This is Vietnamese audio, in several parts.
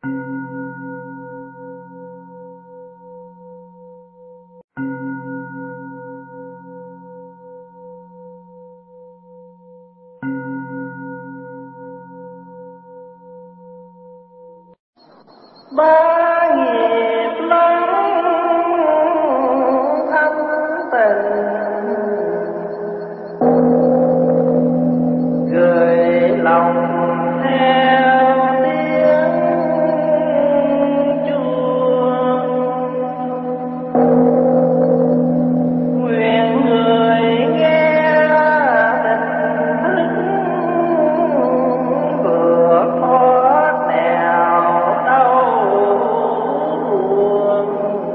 ba nghiệp lắm anh tình gửi lòng theo tiếng chuông, nguyện người nghe tình thức vượt thoát nẻo đau buồn.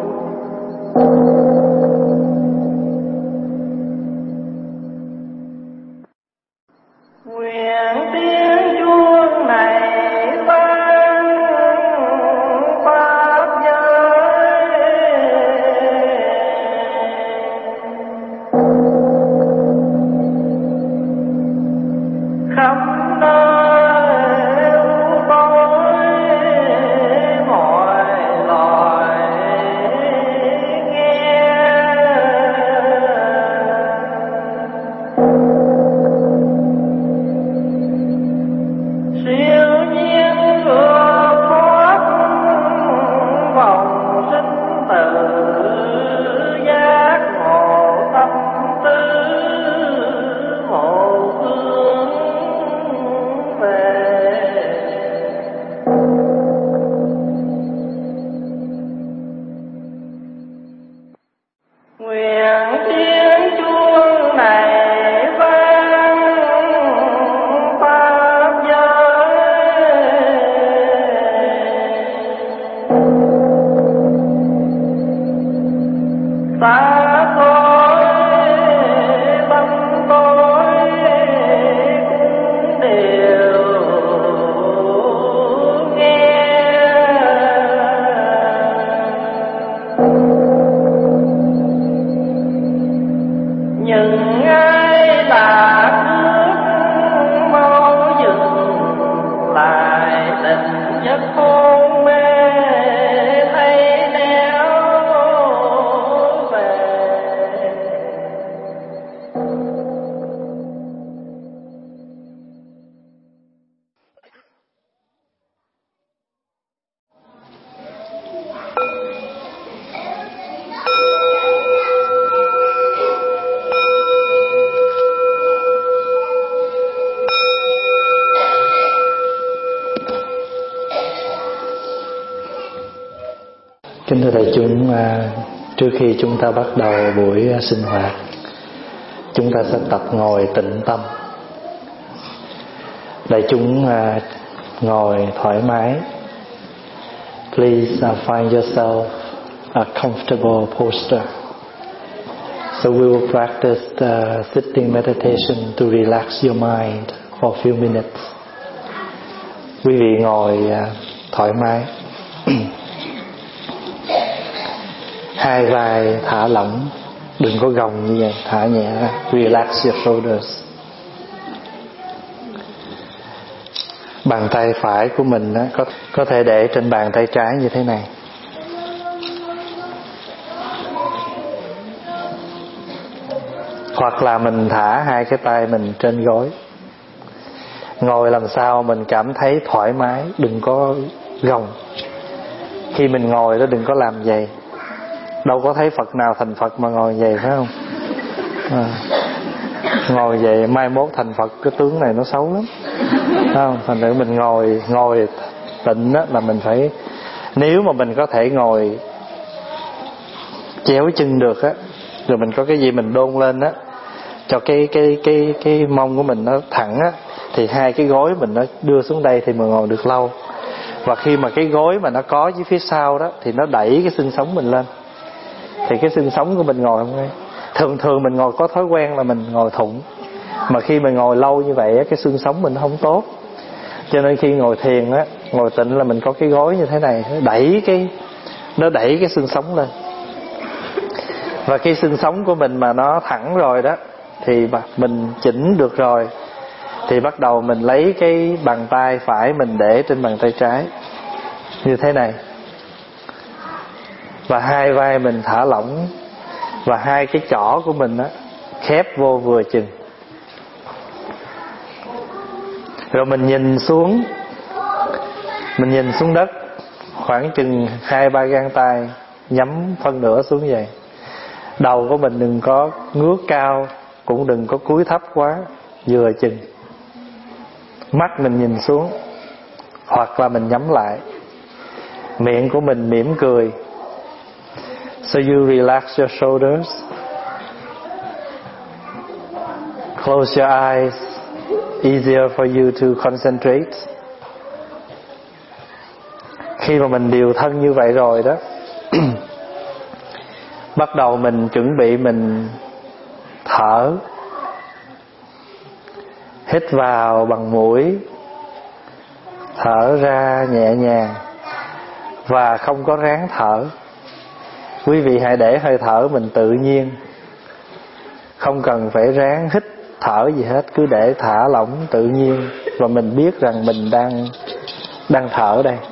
Nguyện tiếng chuông này vang pháp giới, khắp nơi u tối mọi loài nghe. Siêu nhiên vượt thoát vòng sinh tử, giác ngộ tâm tư một hướng về. Nguyện tiếng chuông này vang pháp giới, xa xôi tâm tối cũng đều nghe. Những ai là cướp mau dừng lại, tình giấc hôn mê thấy néo về. Kính thưa đại chúng, trước khi chúng ta bắt đầu buổi sinh hoạt, chúng ta sẽ tập ngồi tĩnh tâm. Đại chúng ngồi thoải mái. Please find yourself a comfortable posture. So we will practice the sitting meditation to relax your mind for a few minutes. Quý vị ngồi thoải mái. Hai vai thả lỏng, đừng có gồng như vậy, thả nhẹ ra. Relax your shoulders. Bàn tay phải của mình có thể để trên bàn tay trái như thế này. Hoặc là mình thả hai cái tay mình trên gối. Ngồi làm sao mình cảm thấy thoải mái, đừng có gồng. Khi mình ngồi đó đừng có làm vậy. Đâu có thấy Phật nào thành Phật mà ngồi vậy, phải không? Ngồi vậy mai mốt thành Phật cái tướng này nó xấu lắm, phải không? Thành thử mình ngồi tịnh á, là mình phải, nếu mà mình có thể ngồi chéo chân được á, rồi mình có cái gì mình đôn lên á, cho cái mông của mình nó thẳng á, thì hai cái gối mình nó đưa xuống đây thì mình ngồi được lâu. Và khi mà cái gối mà nó có dưới phía sau đó thì nó đẩy cái xương sống mình lên, thì cái xương sống của mình ngồi không ngay. Thường mình ngồi có thói quen là mình ngồi thụng, mà khi mình ngồi lâu như vậy cái xương sống mình không tốt. Cho nên khi ngồi thiền á, ngồi tịnh là mình có cái gối như thế này, nó đẩy cái xương sống lên. Và cái xương sống của mình mà nó thẳng rồi đó, thì mình chỉnh được rồi, thì bắt đầu mình lấy cái bàn tay phải mình để trên bàn tay trái. như thế này. Và hai vai mình thả lỏng, và hai cái chỏ của mình á khép vô vừa chừng. Rồi mình nhìn xuống đất khoảng chừng 2-3 gang tay, nhắm phân nửa xuống vậy. Đầu của mình đừng có ngước cao, cũng đừng có cúi thấp quá, vừa chừng. Mắt mình nhìn xuống, hoặc là mình nhắm lại. Miệng của mình mỉm cười. So you relax your shoulders, close your eyes, easier for you to concentrate. Khi mà mình điều thân như vậy rồi đó, bắt đầu mình chuẩn bị mình thở. Hít vào bằng mũi, thở ra nhẹ nhàng và không có ráng thở. Quý vị hãy để hơi thở mình tự nhiên, không cần phải ráng hít thở gì hết, cứ để thả lỏng tự nhiên và mình biết rằng mình đang thở đây.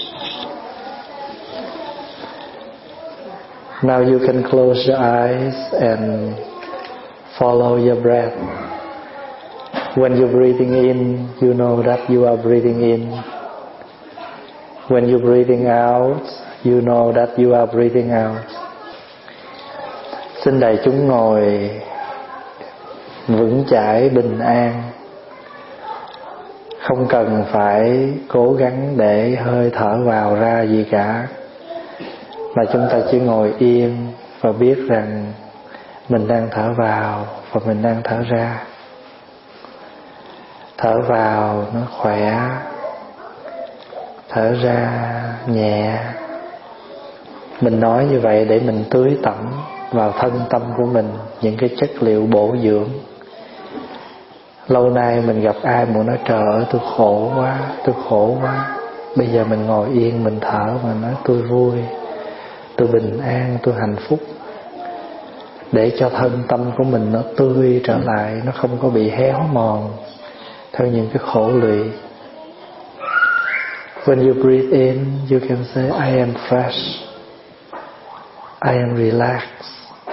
Now you can close your eyes and follow your breath. When you're breathing in, you know that you are breathing in. When you're breathing out, you know that you are breathing out. Xin đại chúng ngồi vững chãi bình an, không cần phải cố gắng để hơi thở vào ra gì cả, mà chúng ta chỉ ngồi yên và biết rằng mình đang thở vào và mình đang thở ra. Thở vào nó khỏe, thở ra nhẹ. Mình nói như vậy để mình tưới tẩm vào thân tâm của mình những cái chất liệu bổ dưỡng. Lâu nay mình gặp ai muốn nói trời ơi tôi khổ quá. Bây giờ mình ngồi yên mình thở mà nói tôi vui, tôi bình an, tôi hạnh phúc. Để cho thân tâm của mình nó tươi trở lại, nó không có bị héo mòn theo những cái khổ lụy. When you breathe in, you can say I am fresh, I am relaxed.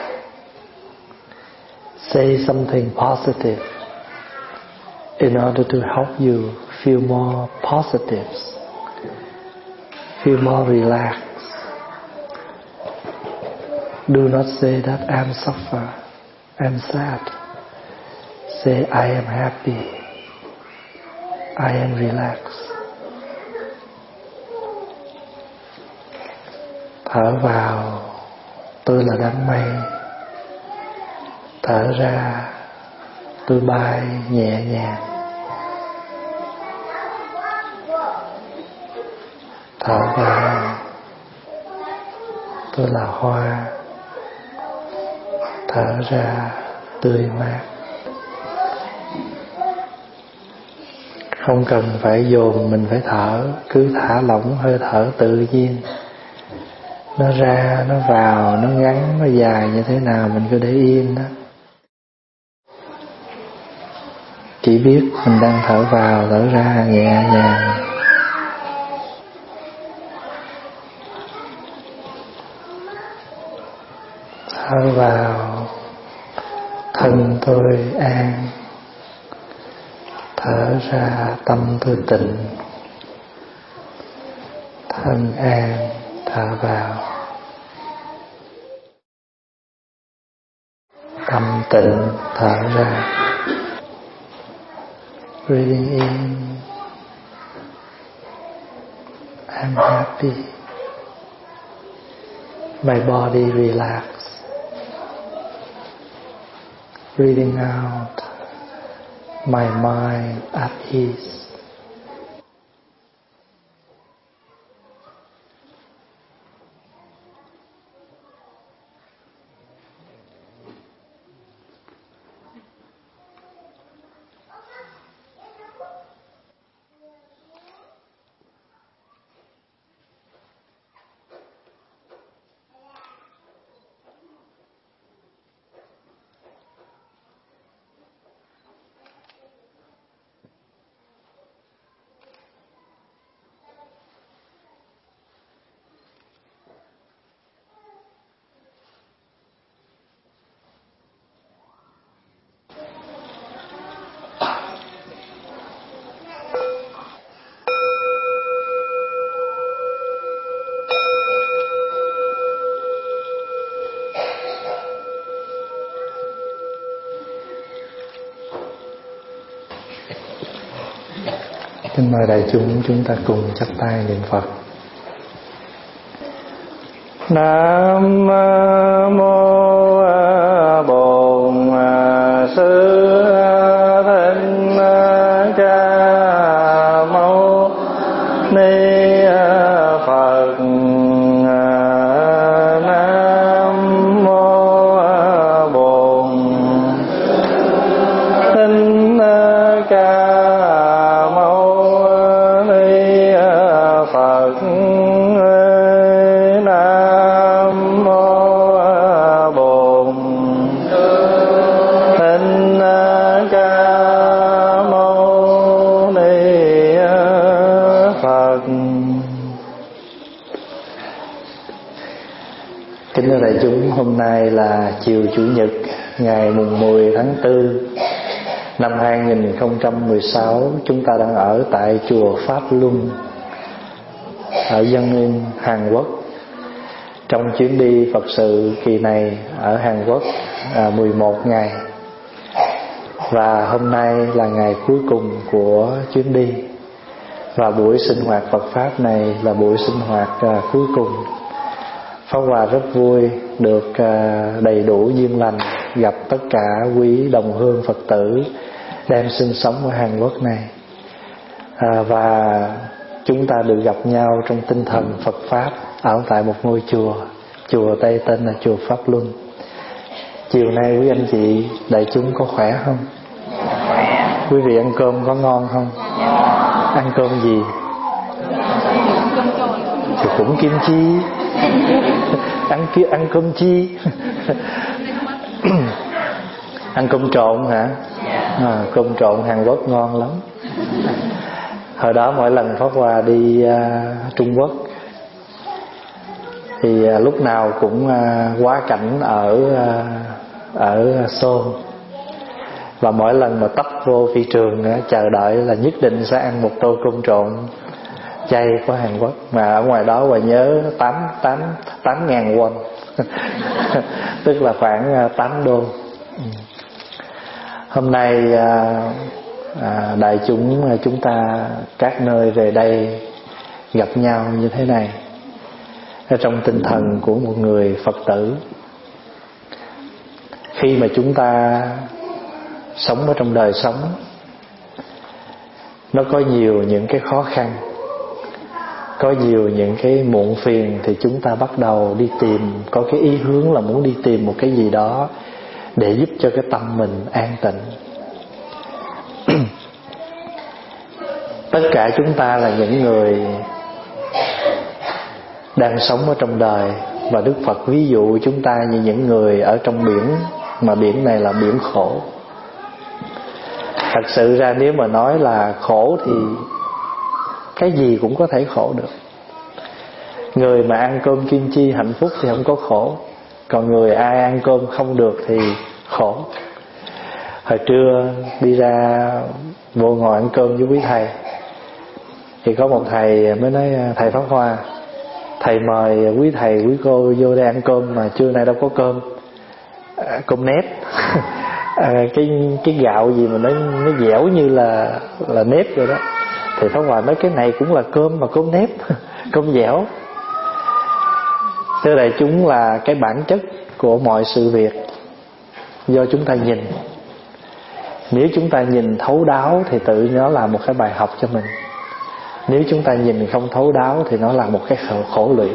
Say something positive in order to help you feel more positive, feel more relaxed. Do not say that I'm suffer, I'm sad. Say I am happy, I am relaxed. Thở vào, tôi là đám mây. Thở ra, tôi bay nhẹ nhàng. Thở vào, tôi là hoa. Thở ra, tươi mát. Không cần phải dồn mình phải thở, cứ thả lỏng hơi thở tự nhiên. Nó ra, nó vào, nó ngắn, nó dài như thế nào mình cứ để yên đó. Chỉ biết mình đang thở vào, thở ra nhẹ nhàng. Thở vào, thân tôi an. Thở ra, tâm tôi tịnh. Thân an, thở vào. Tâm tịnh, thở ra. Breathing in, I'm happy. My body relax. Breathing out, my mind at ease. Xin mời đại chúng ta cùng chắp tay niệm Phật. Nam mô Bổn Sư Thích Ca Mâu Ni Phật. Nam mô Bổn Thích Ca Mâu Ni Phật. Nam mô Bổn Thích Ca Mâu Ni Phật. Kính thưa đại chúng, hôm nay là chiều Chủ nhật ngày mùng 10 tháng 4 năm 2016. Chúng ta đang ở tại chùa Pháp Luân ở Dân Yên, Hàn Quốc, trong chuyến đi Phật sự kỳ này ở Hàn Quốc 11 ngày. Và hôm nay là ngày cuối cùng của chuyến đi, và buổi sinh hoạt Phật Pháp này là buổi sinh hoạt cuối cùng. Pháp Hòa rất vui được đầy đủ duyên lành gặp tất cả quý đồng hương Phật tử đang sinh sống ở Hàn Quốc này, và chúng ta được gặp nhau trong tinh thần Phật Pháp ở tại một ngôi chùa Tây tên là chùa Pháp Luân. Chiều nay quý anh chị đại chúng có khỏe không? Quý vị ăn cơm có ngon không? Ăn cơm gì? Thì cũng kim chi. Ăn cơm chi? Ăn cơm trộn hả? Cơm trộn Hàn Quốc ngon lắm. Hồi đó mỗi lần Pháp Hòa đi Trung Quốc thì lúc nào cũng quá cảnh ở Seoul, và mỗi lần mà tấp vô phi trường chờ đợi là nhất định sẽ ăn một tô cơm trộn chay của Hàn Quốc, mà ở ngoài đó Hòa nhớ 8.000 won tức là khoảng 8 đô. Hôm nay đại chúng ta các nơi về đây gặp nhau như thế này trong tinh thần của một người Phật tử. Khi mà chúng ta sống ở trong đời sống, nó có nhiều những cái khó khăn, có nhiều những cái muộn phiền, thì chúng ta bắt đầu đi tìm, có cái ý hướng là muốn đi tìm một cái gì đó để giúp cho cái tâm mình an tịnh. Tất cả chúng ta là những người đang sống ở trong đời, và Đức Phật ví dụ chúng ta như những người ở trong biển, mà biển này là biển khổ. Thật sự ra nếu mà nói là khổ thì cái gì cũng có thể khổ được. Người mà ăn cơm kim chi hạnh phúc thì không có khổ, còn người ai ăn cơm không được thì khổ. Hồi trưa đi ra vô ngồi ăn cơm với quý thầy, thì có một thầy mới nói: thầy Pháp Hòa, thầy mời quý thầy quý cô vô đây ăn cơm mà trưa nay đâu có cơm, cơm nếp. Cái gạo gì mà nó dẻo như là nếp rồi đó. Thì Pháp Hòa nói cái này cũng là cơm mà cơm nếp, cơm dẻo. Thưa đại chúng, là cái bản chất của mọi sự việc do chúng ta nhìn. Nếu chúng ta nhìn thấu đáo thì tự nó là một cái bài học cho mình. Nếu chúng ta nhìn không thấu đáo thì nó là một cái khổ lụy.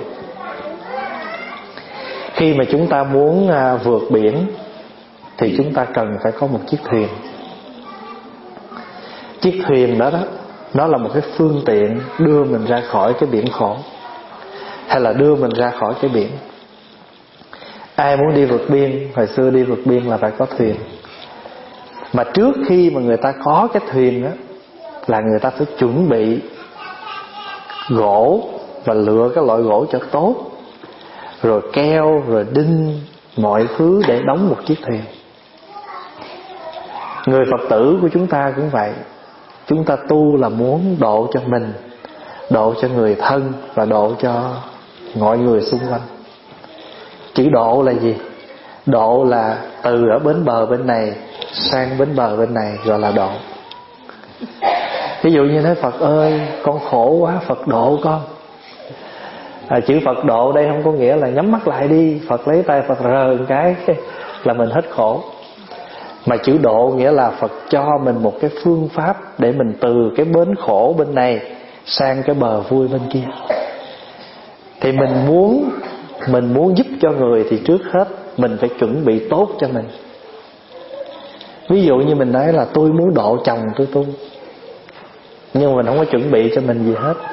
Khi mà chúng ta muốn vượt biển thì chúng ta cần phải có một chiếc thuyền. Chiếc thuyền đó nó là một cái phương tiện đưa mình ra khỏi cái biển khổ, hay là đưa mình ra khỏi cái biển. Ai muốn đi vượt biên, hồi xưa đi vượt biên là phải có thuyền. Mà trước khi mà người ta có cái thuyền đó, là người ta phải chuẩn bị gỗ và lựa cái loại gỗ cho tốt, rồi keo, rồi đinh, mọi thứ để đóng một chiếc thuyền. Người Phật tử của chúng ta cũng vậy. Chúng ta tu là muốn độ cho mình, độ cho người thân, và độ cho mọi người xung quanh. Chữ độ là gì? Độ là từ ở bến bờ bên này sang bến bờ bên này, gọi là độ. Ví dụ như nói Phật ơi con khổ quá, Phật độ con. Chữ Phật độ đây không có nghĩa là nhắm mắt lại đi, Phật lấy tay Phật rờ một cái là mình hết khổ. Mà chữ độ nghĩa là Phật cho mình một cái phương pháp để mình từ cái bến khổ bên này sang cái bờ vui bên kia. Thì mình muốn giúp cho người thì trước hết mình phải chuẩn bị tốt cho mình. Ví dụ như mình nói là tôi muốn độ chồng tôi tu, nhưng mà mình không có chuẩn bị cho mình gì hết.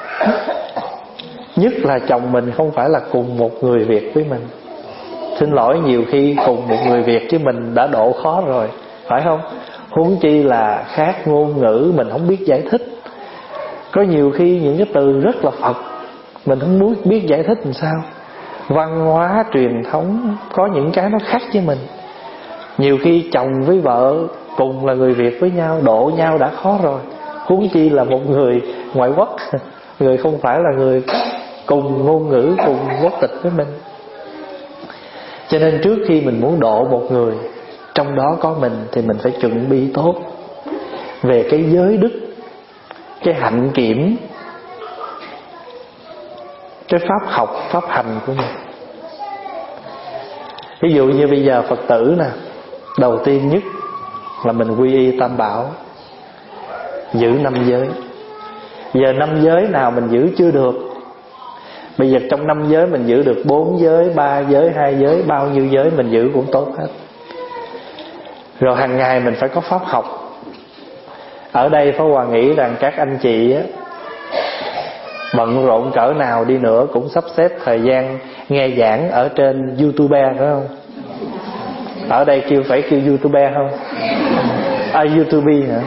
Nhất là chồng mình không phải là cùng một người Việt với mình. Xin lỗi, nhiều khi cùng một người Việt chứ mình đã độ khó rồi, phải không? Huống chi là khác ngôn ngữ, mình không biết giải thích. Có nhiều khi những cái từ rất là Phật mình không muốn biết giải thích làm sao. Văn hóa truyền thống có những cái nó khác với mình. Nhiều khi chồng với vợ cùng là người Việt với nhau, độ nhau đã khó rồi, huống chi là một người ngoại quốc, người không phải là người cùng ngôn ngữ, cùng quốc tịch với mình. Cho nên trước khi mình muốn độ một người, trong đó có mình, thì mình phải chuẩn bị tốt về cái giới đức, cái hạnh kiểm, cái pháp học, pháp hành của mình. Ví dụ như bây giờ Phật tử nè, đầu tiên nhất là mình quy y Tam Bảo, giữ 5 giới. Giờ 5 giới nào mình giữ chưa được, bây giờ trong 5 giới mình giữ được 4 giới, 3 giới, 2 giới, bao nhiêu giới mình giữ cũng tốt hết. Rồi hàng ngày mình phải có pháp học. Ở đây Pháp Hòa nghĩ rằng các anh chị á, bận rộn cỡ nào đi nữa cũng sắp xếp thời gian nghe giảng ở trên YouTube, phải không? Ở đây phải kêu YouTube không? YouTube hả?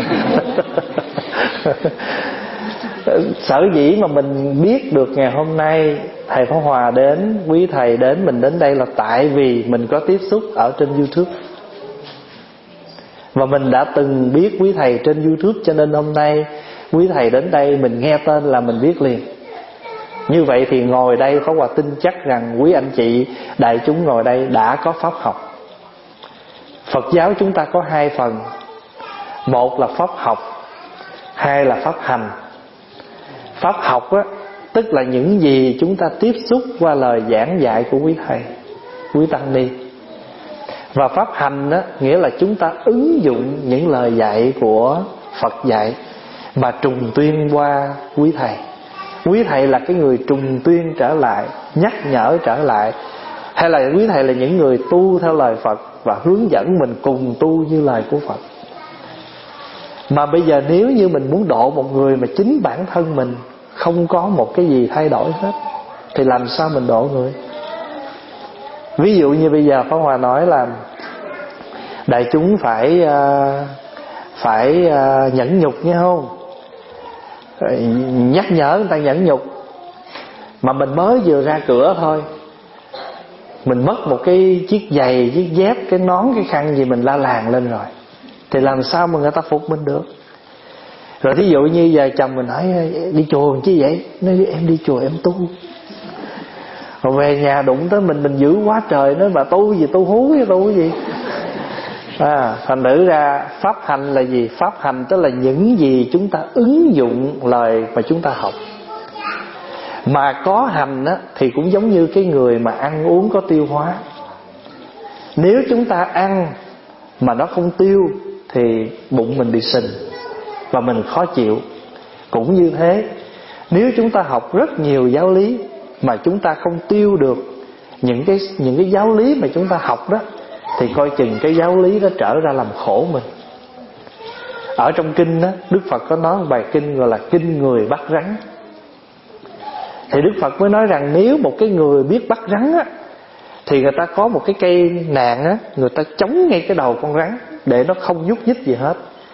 Sở dĩ mà mình biết được ngày hôm nay thầy Pháp Hòa đến, quý thầy đến, mình đến đây là tại vì mình có tiếp xúc ở trên YouTube. Và mình đã từng biết quý thầy trên YouTube, cho nên hôm nay quý thầy đến đây mình nghe tên là mình biết liền. Như vậy thì ngồi đây Pháp Hòa tin chắc rằng quý anh chị đại chúng ngồi đây đã có pháp học. Phật giáo chúng ta có 2 phần. Một là pháp học, 2 là pháp hành. Pháp học á, tức là những gì chúng ta tiếp xúc qua lời giảng dạy của quý thầy, quý tăng ni. Và pháp hành á, nghĩa là chúng ta ứng dụng những lời dạy của Phật dạy mà trùng tuyên qua quý thầy. Quý thầy là cái người trùng tuyên trở lại, nhắc nhở trở lại, hay là quý thầy là những người tu theo lời Phật và hướng dẫn mình cùng tu như lời của Phật. Mà bây giờ nếu như mình muốn độ một người mà chính bản thân mình không có một cái gì thay đổi hết, thì làm sao mình độ người? Ví dụ như bây giờ Pháp Hòa nói là đại chúng phải nhẫn nhục nghe không? Nhắc nhở người ta nhẫn nhục. Mà mình mới vừa ra cửa thôi, mình mất một cái chiếc giày, chiếc dép, cái nón, cái khăn gì mình la làng lên rồi, thì làm sao mà người ta phục mình được? Rồi thí dụ như giờ chồng mình hỏi đi chùa làm chi vậy? Nói em đi chùa em tu. Rồi về nhà đụng tới mình giữ quá trời, nói bà tu gì, tu hú với tu cái gì. Thành thử ra pháp hành là gì? Pháp hành tức là những gì chúng ta ứng dụng lời mà chúng ta học. Mà có hành á, thì cũng giống như cái người mà ăn uống có tiêu hóa. Nếu chúng ta ăn mà nó không tiêu thì bụng mình bị sình và mình khó chịu. Cũng như thế, nếu chúng ta học rất nhiều giáo lý mà chúng ta không tiêu được những cái giáo lý mà chúng ta học đó, thì coi chừng cái giáo lý đó trở ra làm khổ mình. Ở trong kinh đó, Đức Phật có nói một bài kinh gọi là kinh người bắt rắn. Thì Đức Phật mới nói rằng nếu một cái người biết bắt rắn á, thì người ta có một cái cây nạn á, người ta chống ngay cái đầu con rắn để nó không nhúc nhích gì hết.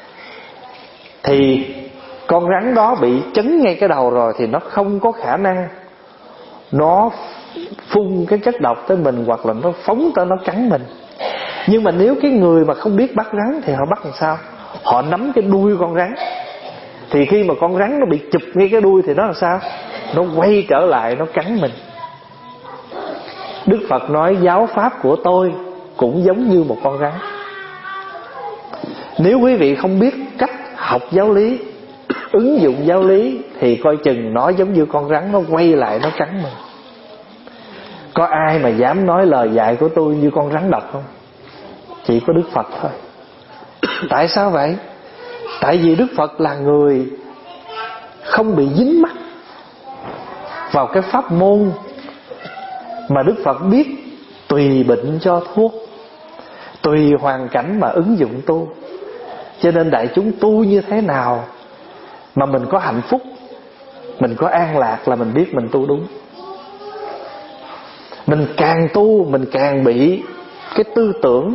Thì con rắn đó bị chấn ngay cái đầu rồi thì nó không có khả năng nó phun cái chất độc tới mình, hoặc là nó phóng tới nó cắn mình. Nhưng mà nếu cái người mà không biết bắt rắn thì họ bắt làm sao? Họ nắm cái đuôi con rắn. Thì khi mà con rắn nó bị chụp ngay cái đuôi thì nó làm sao? Nó quay trở lại, nó cắn mình. Đức Phật nói giáo pháp của tôi cũng giống như một con rắn. Nếu quý vị không biết cách học giáo lý ứng dụng giáo lý thì coi chừng nó giống như con rắn, nó quay lại nó cắn mình. Có ai mà dám nói lời dạy của tôi như con rắn độc không? Chỉ có Đức Phật thôi. Tại sao vậy? Tại vì Đức Phật là người không bị dính mắc vào cái pháp môn mà Đức Phật biết tùy bệnh cho thuốc, tùy hoàn cảnh mà ứng dụng tu. Cho nên đại chúng tu như thế nào mà mình có hạnh phúc, mình có an lạc là mình biết mình tu đúng. Mình càng tu mình càng bị cái tư tưởng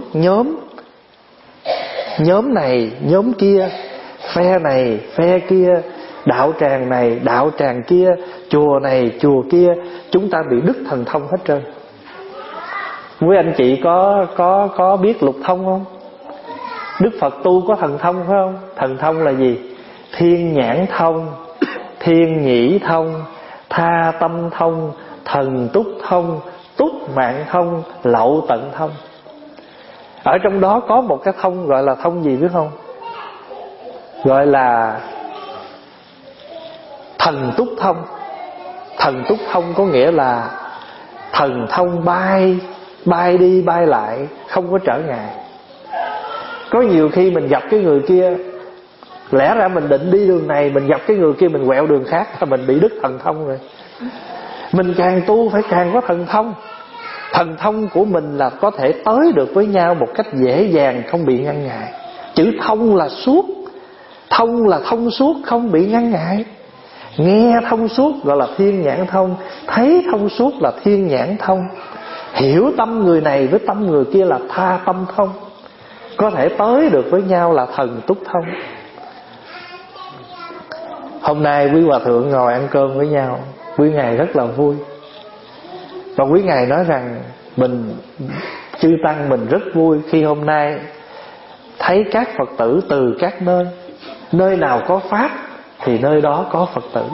nhóm này nhóm kia, phe này phe kia, đạo tràng này đạo tràng kia, chùa này chùa kia. Chúng ta bị đứt thần thông hết trơn. Quý anh chị có biết lục thông không? Đức Phật tu có thần thông phải không? Thần thông là gì? Thiên nhãn thông, thiên nhĩ thông, tha tâm thông, thần túc thông, túc mạng thông, lậu tận thông. Ở trong đó có một cái thông gọi là thông gì biết không? Gọi là thần túc thông. Thần túc thông có nghĩa là thần thông bay đi bay lại, không có trở ngại. Có nhiều khi mình gặp cái người kia, lẽ ra mình định đi đường này, mình gặp cái người kia mình quẹo đường khác là mình bị đứt thần thông rồi. Mình càng tu phải càng có thần thông. Thần thông của mình là có thể tới được với nhau một cách dễ dàng, không bị ngăn ngại. Chữ thông là suốt. Thông là thông suốt, không bị ngăn ngại. Nghe thông suốt gọi là thiên nhãn thông, thấy thông suốt là thiên nhãn thông, hiểu tâm người này với tâm người kia là tha tâm thông. Có thể tới được với nhau là thần túc thông. Hôm nay quý hòa thượng ngồi ăn cơm với nhau, quý ngài rất là vui. Và quý ngài nói rằng mình chư tăng mình rất vui khi hôm nay thấy các Phật tử từ các nơi nào có pháp thì nơi đó có Phật tử.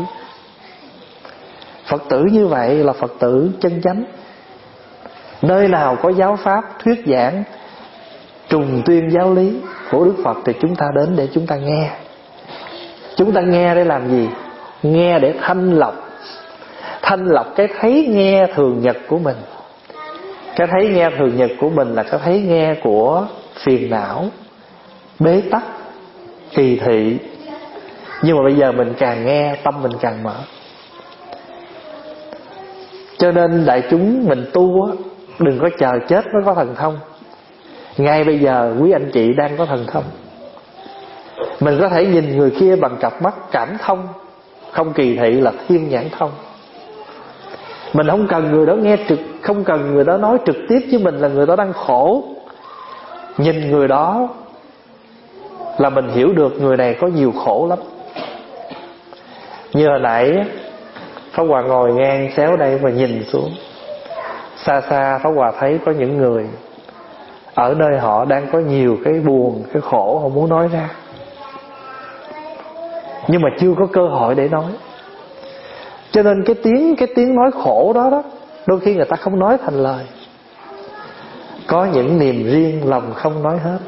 Phật tử như vậy là Phật tử chân chánh. Nơi nào có giáo pháp thuyết giảng trùng tuyên giáo lý của Đức Phật thì chúng ta đến để chúng ta nghe. Chúng ta nghe để làm gì? Nghe để thanh lọc cái thấy nghe thường nhật của mình. Cái thấy nghe thường nhật của mình là cái thấy nghe của phiền não, bế tắc, kỳ thị. Nhưng mà bây giờ mình càng nghe tâm mình càng mở. Cho nên đại chúng mình tu á, đừng có chờ chết mới có thần thông. Ngay bây giờ quý anh chị đang có thần thông. Mình có thể nhìn người kia bằng cặp mắt cảm thông, không kỳ thị là thiên nhãn thông. Mình không cần người đó nghe không cần người đó nói trực tiếp với mình là người đó đang khổ. Nhìn người đó là mình hiểu được người này có nhiều khổ lắm. Như hồi nãy Pháp Hòa ngồi ngang xéo đây và nhìn xuống, xa xa Pháp Hòa thấy có những người ở nơi họ đang có nhiều cái buồn, cái khổ họ muốn nói ra, nhưng mà chưa có cơ hội để nói. Cho nên cái tiếng nói khổ đó đôi khi người ta không nói thành lời. Có những niềm riêng lòng không nói hết.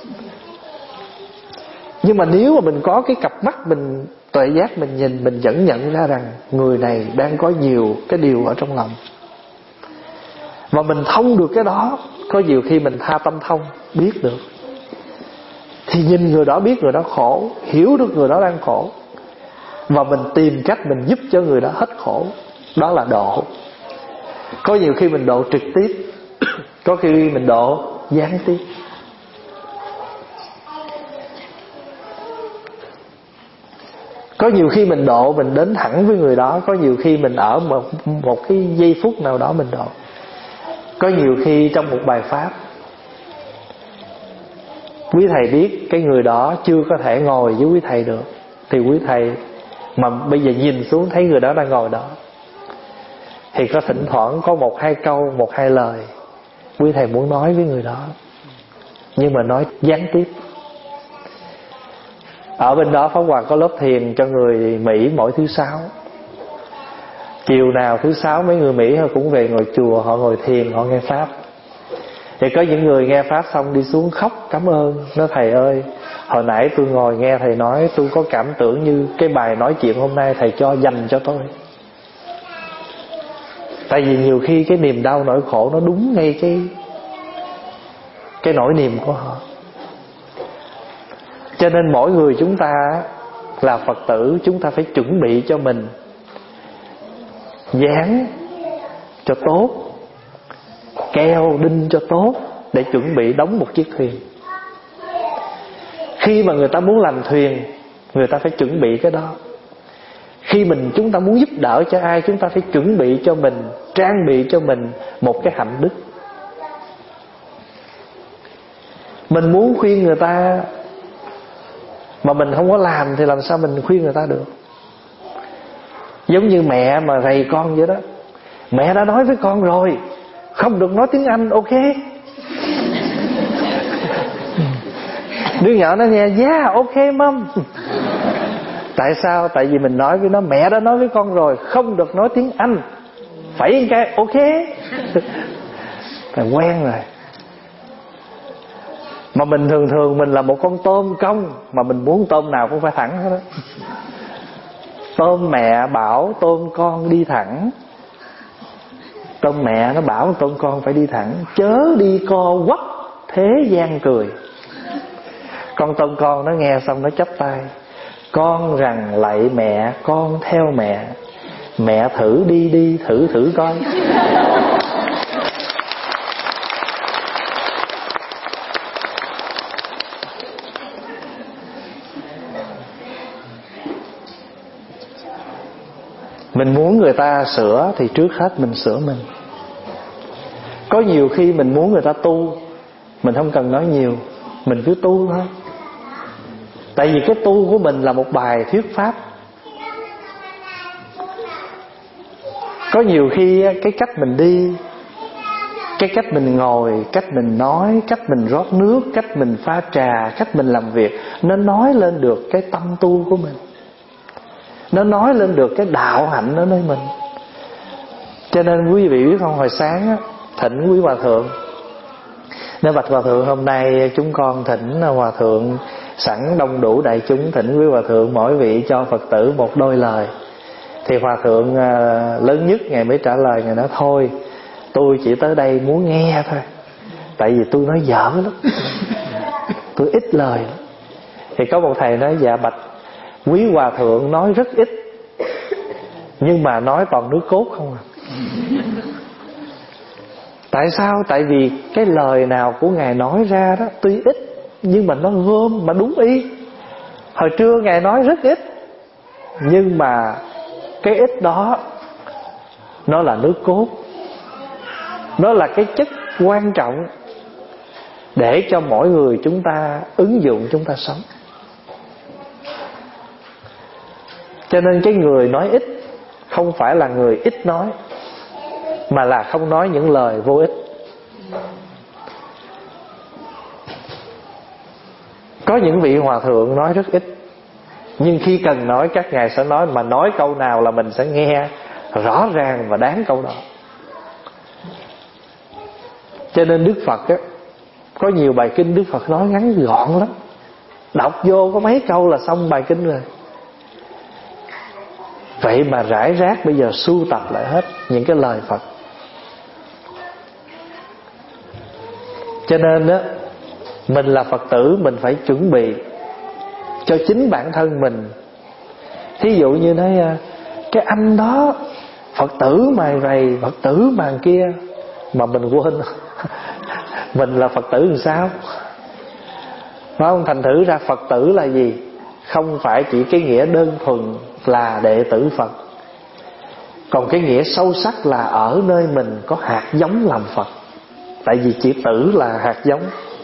Nhưng mà nếu mà mình có cái cặp mắt mình tuệ giác, mình nhìn, mình vẫn nhận ra rằng người này đang có nhiều cái điều ở trong lòng. Và mình thông được cái đó. Có nhiều khi mình tha tâm thông, biết được, thì nhìn người đó biết người đó khổ, hiểu được người đó đang khổ, và mình tìm cách mình giúp cho người đó hết khổ. Đó là độ. Có nhiều khi mình độ trực tiếp, có khi mình độ gián tiếp. Có nhiều khi mình độ, mình đến thẳng với người đó. Có nhiều khi mình ở một cái giây phút nào đó mình độ. Có nhiều khi trong một bài pháp, quý thầy biết cái người đó chưa có thể ngồi với quý thầy được, thì quý thầy mà bây giờ nhìn xuống thấy người đó đang ngồi đó, thì có thỉnh thoảng có một hai câu, một hai lời quý thầy muốn nói với người đó, nhưng mà nói gián tiếp. Ở bên đó Pháp Hòa có lớp thiền cho người Mỹ mỗi thứ Sáu. Chiều nào thứ Sáu mấy người Mỹ họ cũng về ngồi chùa, họ ngồi thiền, họ nghe Pháp. Thì có những người nghe Pháp xong đi xuống khóc cảm ơn. Nói thầy ơi, Hồi nãy tôi ngồi nghe thầy nói, tôi có cảm tưởng như cái bài nói chuyện hôm nay thầy cho dành cho tôi. Tại vì nhiều khi cái niềm đau nỗi khổ nó đúng ngay cái nỗi niềm của họ. Cho nên mỗi người chúng ta là Phật tử, chúng ta phải chuẩn bị cho mình dán cho tốt, keo đinh cho tốt, để chuẩn bị đóng một chiếc thuyền. Khi mà người ta muốn làm thuyền, người ta phải chuẩn bị cái đó. Khi chúng ta muốn giúp đỡ cho ai, chúng ta phải chuẩn bị cho mình, trang bị cho mình một cái hạnh đức. Mình muốn khuyên người ta mà mình không có làm thì làm sao mình khuyên người ta được? Giống như mẹ mà rầy con vậy đó. Mẹ đã nói với con rồi, không được nói tiếng Anh, ok? Đứa nhỏ nó nghe, yeah, ok mom. Tại sao? Tại vì mình nói với nó, mẹ đã nói với con rồi, không được nói tiếng Anh, phải cái ok. Phải quen rồi. Mà mình thường mình là một con tôm công, mà mình muốn tôm nào cũng phải thẳng hết đó. Tôm mẹ bảo tôm con đi thẳng. Tôm mẹ nó bảo tôm con phải đi thẳng, chớ đi co quắp thế gian cười. Con tôm con nó nghe xong nó chắp tay, con rằng lạy mẹ, con theo mẹ, mẹ thử đi thử coi. Mình muốn người ta sửa thì trước hết mình sửa mình. Có nhiều khi mình muốn người ta tu, mình không cần nói nhiều, mình cứ tu thôi. Tại vì cái tu của mình là một bài thuyết pháp. Có nhiều khi cái cách mình đi, cái cách mình ngồi, cách mình nói, cách mình rót nước, cách mình pha trà, cách mình làm việc, nó nói lên được cái tâm tu của mình, nó nói lên được cái đạo hạnh ở nơi mình. Cho nên quý vị biết không, hồi sáng á, thỉnh quý hòa thượng, nếu bạch hòa thượng hôm nay chúng con thỉnh hòa thượng, sẵn đông đủ đại chúng, thỉnh quý hòa thượng mỗi vị cho Phật tử một đôi lời. Thì hòa thượng lớn nhất ngày mới trả lời, ngày nói thôi tôi chỉ tới đây muốn nghe thôi, tại vì tôi nói dở lắm, tôi ít lời lắm. Thì có một thầy nói, dạ bạch quý hòa thượng nói rất ít, nhưng mà nói toàn nước cốt không à. Tại sao? Tại vì cái lời nào của ngài nói ra đó tuy ít, nhưng mà nó gom mà đúng ý. Hồi trưa ngài nói rất ít, nhưng mà cái ít đó nó là nước cốt, nó là cái chất quan trọng để cho mỗi người chúng ta ứng dụng, chúng ta sống. Cho nên cái người nói ít không phải là người ít nói, mà là không nói những lời vô ích. Có những vị hòa thượng nói rất ít, nhưng khi cần nói các ngài sẽ nói, mà nói câu nào là mình sẽ nghe rõ ràng và đáng câu đó. Cho nên Đức Phật á, có nhiều bài kinh Đức Phật nói ngắn gọn lắm, đọc vô có mấy câu là xong bài kinh rồi. Vậy mà rải rác bây giờ sưu tập lại hết những cái lời Phật. Cho nên á, mình là Phật tử, mình phải chuẩn bị cho chính bản thân mình. Thí dụ như nói cái anh đó Phật tử mà này, Phật tử mà kia, mà mình quên mình là Phật tử làm sao? Phải không? Thành thử ra Phật tử là gì? Không phải chỉ cái nghĩa đơn thuần là đệ tử Phật, còn cái nghĩa sâu sắc là ở nơi mình có hạt giống làm Phật. Tại vì chỉ tử là hạt giống,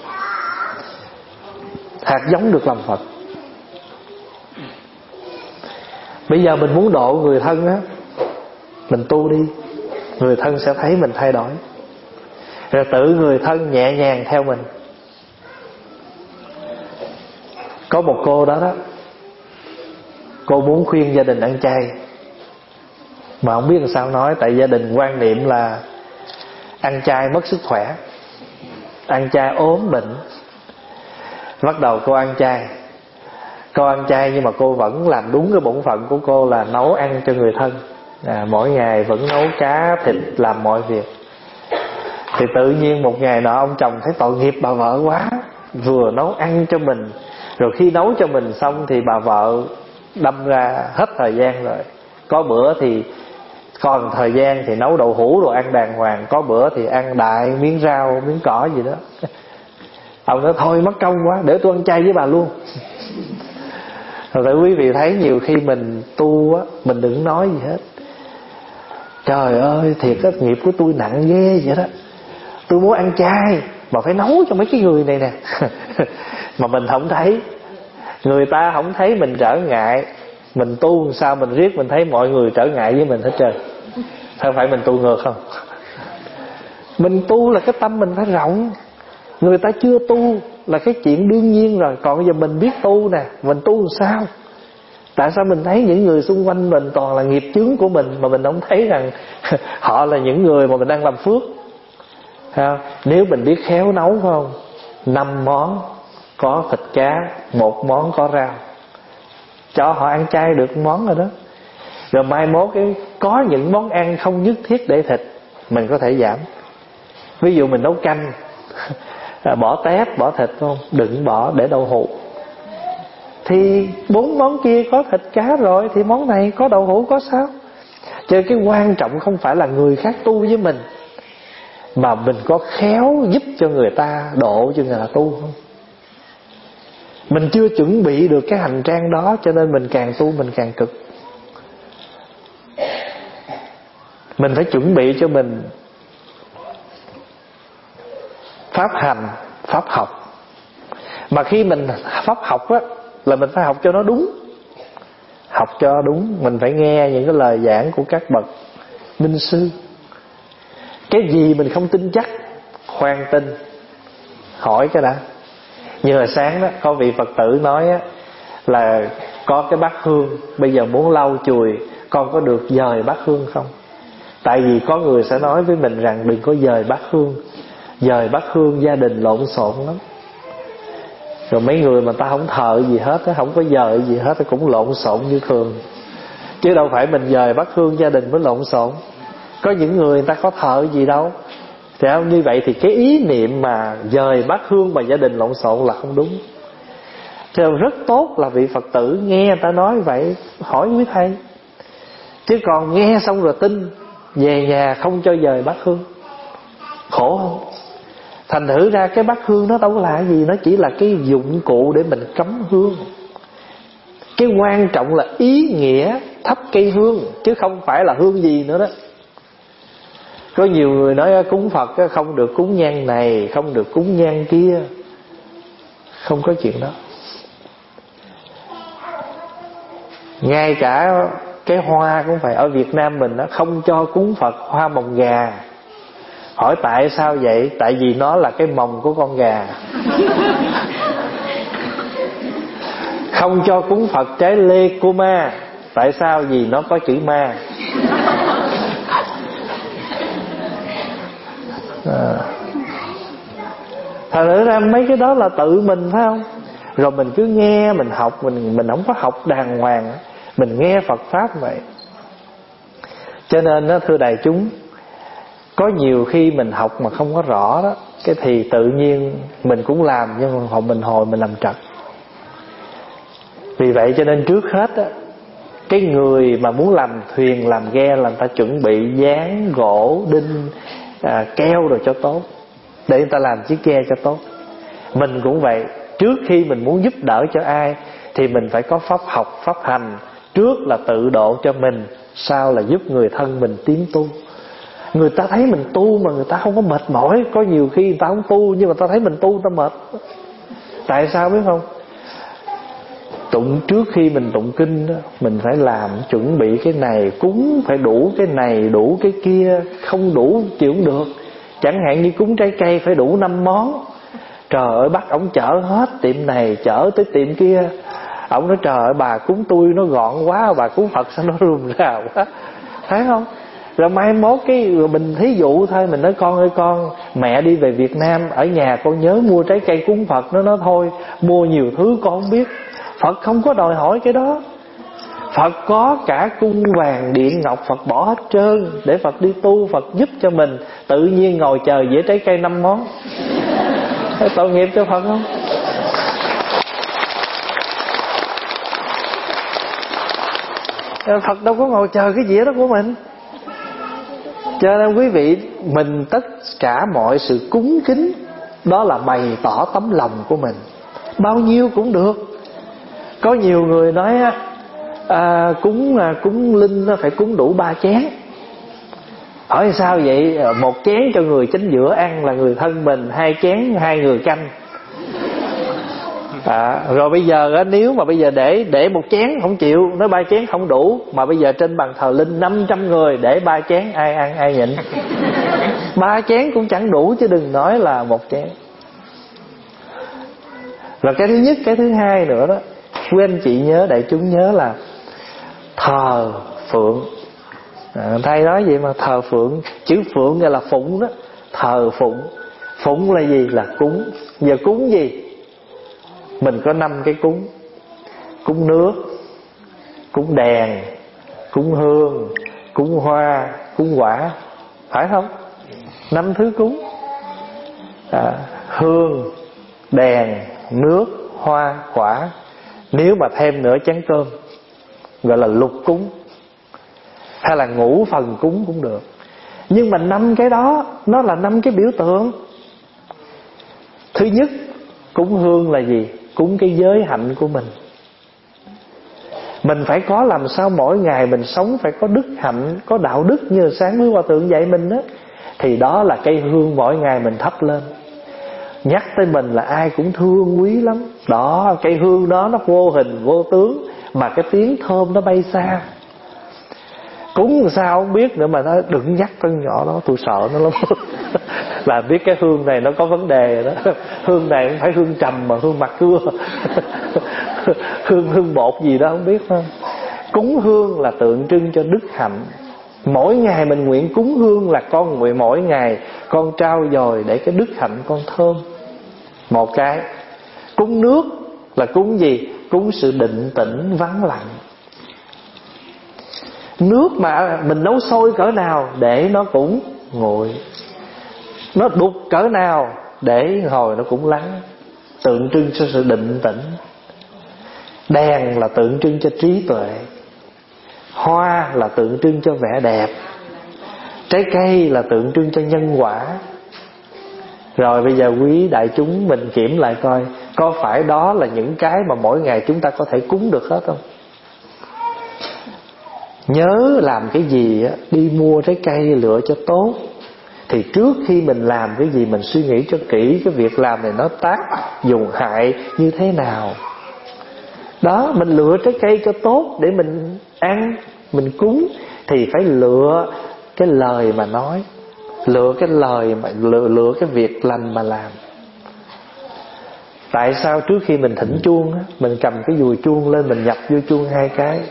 hạt giống được làm Phật. Bây giờ mình muốn độ người thân á, mình tu đi, người thân sẽ thấy mình thay đổi, rồi tự người thân nhẹ nhàng theo mình. Có một cô đó đó, cô muốn khuyên gia đình ăn chay, mà không biết làm sao nói. Tại gia đình quan niệm là ăn chay mất sức khỏe, ăn chay ốm bệnh. Bắt đầu cô ăn chay. Cô ăn chay nhưng mà cô vẫn làm đúng cái bổn phận của cô là nấu ăn cho người thân. Mỗi ngày vẫn nấu cá, thịt, làm mọi việc. Thì tự nhiên một ngày nọ ông chồng thấy tội nghiệp bà vợ quá, vừa nấu ăn cho mình, rồi khi nấu cho mình xong thì bà vợ đâm ra hết thời gian rồi. Có bữa thì còn thời gian thì nấu đậu hũ rồi ăn đàng hoàng, có bữa thì ăn đại miếng rau, miếng cỏ gì đó. Ông nói thôi mất công quá, để tôi ăn chay với bà luôn. Rồi tại quý vị thấy nhiều khi mình tu á, mình đừng nói gì hết. Trời ơi, thiệt á, nghiệp của tôi nặng ghê vậy đó. Tôi muốn ăn chay mà phải nấu cho mấy cái người này nè. Mà mình không thấy, người ta không thấy mình trở ngại. Mình tu sao mình riết mình thấy mọi người trở ngại với mình hết trơn. Sao phải mình tu ngược không? Mình tu là cái tâm mình phải rộng. Người ta chưa tu là cái chuyện đương nhiên rồi. Còn bây giờ mình biết tu nè, mình tu làm sao? Tại sao mình thấy những người xung quanh mình toàn là nghiệp chướng của mình, mà mình không thấy rằng họ là những người mà mình đang làm phước? Nếu mình biết khéo nấu phải không, 5 món có thịt cá, 1 món có rau, cho họ ăn chay được món rồi đó. Rồi mai mốt có những món ăn không nhất thiết để thịt, mình có thể giảm. Ví dụ mình nấu canh, bỏ tép, bỏ thịt không, đừng bỏ để đậu hũ. Thì 4 món kia có thịt cá rồi, thì món này có đậu hũ có sao? Cho cái quan trọng không phải là người khác tu với mình, mà mình có khéo giúp cho người ta, độ cho người ta tu không? Mình chưa chuẩn bị được cái hành trang đó, cho nên mình càng tu mình càng cực. Mình phải chuẩn bị cho mình pháp hành, pháp học. Mà khi mình pháp học á, là mình phải học cho nó đúng. Học cho đúng, mình phải nghe những cái lời giảng của các bậc minh sư. Cái gì mình không tin chắc, khoan tin, hỏi cái đã. Như hồi sáng đó, có vị Phật tử nói á, là có cái bát hương, bây giờ muốn lau chùi, con có được dời bát hương không? Tại vì có người sẽ nói với mình rằng đừng có dời bát hương. Dời bát hương gia đình lộn xộn lắm. Rồi mấy người mà ta không thờ gì hết, không có dời gì hết, cũng lộn xộn như thường. Chứ đâu phải mình dời bát hương gia đình mới lộn xộn. Có những người ta có thờ gì đâu. Thì không, như vậy thì cái ý niệm mà dời bát hương mà gia đình lộn xộn là không đúng. Cho nên rất tốt là vị Phật tử nghe người ta nói vậy, hỏi quý thầy. Chứ còn nghe xong rồi tin, về nhà không cho dời bát hương, khổ không? Thành thử ra cái bát hương nó đâu có là gì, nó chỉ là cái dụng cụ để mình cắm hương. Cái quan trọng là ý nghĩa thắp cây hương, chứ không phải là hương gì nữa đó. Có nhiều người nói cúng Phật không được cúng nhang này, không được cúng nhang kia. Không có chuyện đó. Ngay cả cái hoa cũng phải. Ở Việt Nam mình không cho cúng Phật hoa mồng gà. Hỏi tại sao vậy? Tại vì nó là cái mồng của con gà. Không cho cúng Phật trái lê cô ma. Tại sao? Vì nó có chữ ma. Thật ra mấy cái đó là tự mình phải không? Rồi mình cứ nghe, mình học, mình không có học đàng hoàng. Mình nghe Phật Pháp vậy. Cho nên thưa đại chúng, có nhiều khi mình học mà không có rõ đó, cái thì tự nhiên mình cũng làm, nhưng mà mình làm trật. Vì vậy cho nên trước hết á, cái người mà muốn làm thuyền, làm ghe là người ta chuẩn bị dán, gỗ, đinh, keo rồi cho tốt, để người ta làm chiếc ghe cho tốt. Mình cũng vậy. Trước khi mình muốn giúp đỡ cho ai thì mình phải có pháp học, pháp hành. Trước là tự độ cho mình, sau là giúp người thân mình tiến tu. Người ta thấy mình tu mà người ta không có mệt mỏi. Có nhiều khi người ta không tu, nhưng mà ta thấy mình tu người ta mệt. Tại sao biết không? Trước khi mình tụng kinh đó, mình phải làm, chuẩn bị cái này, cúng phải đủ cái này, đủ cái kia. Không đủ chịu không được. Chẳng hạn như cúng trái cây phải đủ 5 món. Trời ơi, bắt ổng chở hết tiệm này, chở tới tiệm kia. Ổng nói trời ơi, bà cúng tôi nó gọn quá, bà cúng Phật sao nó rườm rà quá. Thấy không? Rồi mai mốt rồi mình thí dụ thôi, mình nói con ơi con, mẹ đi về Việt Nam, ở nhà con nhớ mua trái cây cúng Phật. Nó nói thôi, mua nhiều thứ con không biết. Phật không có đòi hỏi cái đó. Phật có cả cung vàng điện ngọc, Phật bỏ hết trơn để Phật đi tu, Phật giúp cho mình. Tự nhiên ngồi chờ dĩa trái cây 5 món. Tội nghiệp cho Phật không? Phật đâu có ngồi chờ cái dĩa đó của mình. Cho nên quý vị, mình tất cả mọi sự cúng kính đó là bày tỏ tấm lòng của mình. Bao nhiêu cũng được. Có nhiều người nói cúng linh nó phải cúng đủ 3 chén. Hỏi sao vậy? 1 chén cho người chính giữa ăn là người thân mình, 2 chén 2 người canh. Rồi bây giờ nếu mà bây giờ để 1 chén không chịu, nói 3 chén không đủ, mà bây giờ trên bàn thờ linh 500 người để 3 chén, ai ăn ai nhịn. 3 chén cũng chẳng đủ chứ đừng nói là 1 chén. Rồi cái thứ nhất, cái thứ hai nữa đó, quý anh chị nhớ, đại chúng nhớ là thờ phượng. Thầy nói vậy mà, thờ phượng, chữ phượng gọi là phụng đó, thờ phụng. Phụng là gì? Là cúng. Giờ cúng gì? Mình có 5 cái cúng. Cúng nước, cúng đèn, cúng hương, cúng hoa, cúng quả, phải không? 5 thứ cúng. Hương, đèn, nước, hoa, quả. Nếu mà thêm nửa chén cơm gọi là lục cúng, hay là ngũ phần cúng cũng được. Nhưng mà 5 cái đó nó là 5 cái biểu tượng. Thứ nhất, cúng hương là gì? Cúng cái giới hạnh của mình. Mình phải có làm sao mỗi ngày mình sống phải có đức hạnh, có đạo đức như sáng mới Hòa Thượng dạy mình đó. Thì đó là cây hương mỗi ngày mình thắp lên. Nhắc tới mình là ai cũng thương quý lắm. Đó, cây hương đó nó vô hình vô tướng, mà cái tiếng thơm nó bay xa. Cúng làm sao không biết nữa, mà nó đừng nhắc con nhỏ đó, tôi sợ nó lắm. Là biết cái hương này nó có vấn đề đó. Hương này không phải hương trầm mà hương mặt cưa. Hương bột gì đó không biết không. Cúng hương là tượng trưng cho đức hạnh. Mỗi ngày mình nguyện cúng hương là con nguyện mỗi ngày con trao dồi để cái đức hạnh con thơm. Một cái. Cúng nước là cúng gì? Cúng sự định tĩnh vắng lặng. Nước mà mình nấu sôi cỡ nào để nó cũng nguội, nó đục cỡ nào để hồi nó cũng lắng, tượng trưng cho sự định tĩnh. Đèn là tượng trưng cho trí tuệ. Hoa là tượng trưng cho vẻ đẹp. Trái cây là tượng trưng cho nhân quả. Rồi bây giờ quý đại chúng mình kiểm lại coi, có phải đó là những cái mà mỗi ngày chúng ta có thể cúng được hết không? Nhớ làm cái gì á, đi mua trái cây lựa cho tốt. Thì trước khi mình làm cái gì mình suy nghĩ cho kỹ cái việc làm này nó tác dụng hại như thế nào. Đó, mình lựa trái cây cho tốt để mình ăn, mình cúng. Thì phải lựa cái lời mà nói, lựa cái lời mà lựa cái việc lành mà làm. Tại sao trước khi mình thỉnh chuông á, mình cầm cái dùi chuông lên, mình nhập vô chuông 2 cái.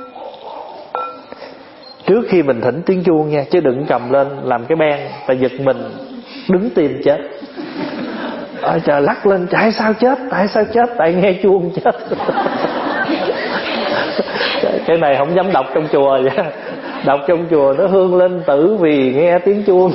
Trước khi mình thỉnh tiếng chuông nha, chứ đừng cầm lên làm cái beng, tại giật mình đứng tim chết. Trời, lắc lên, tại sao chết? Tại sao chết? Tại nghe chuông chết. Cái này không dám đọc trong chùa vậy. Đọc trong chùa nó hương lên tử vì nghe tiếng chuông.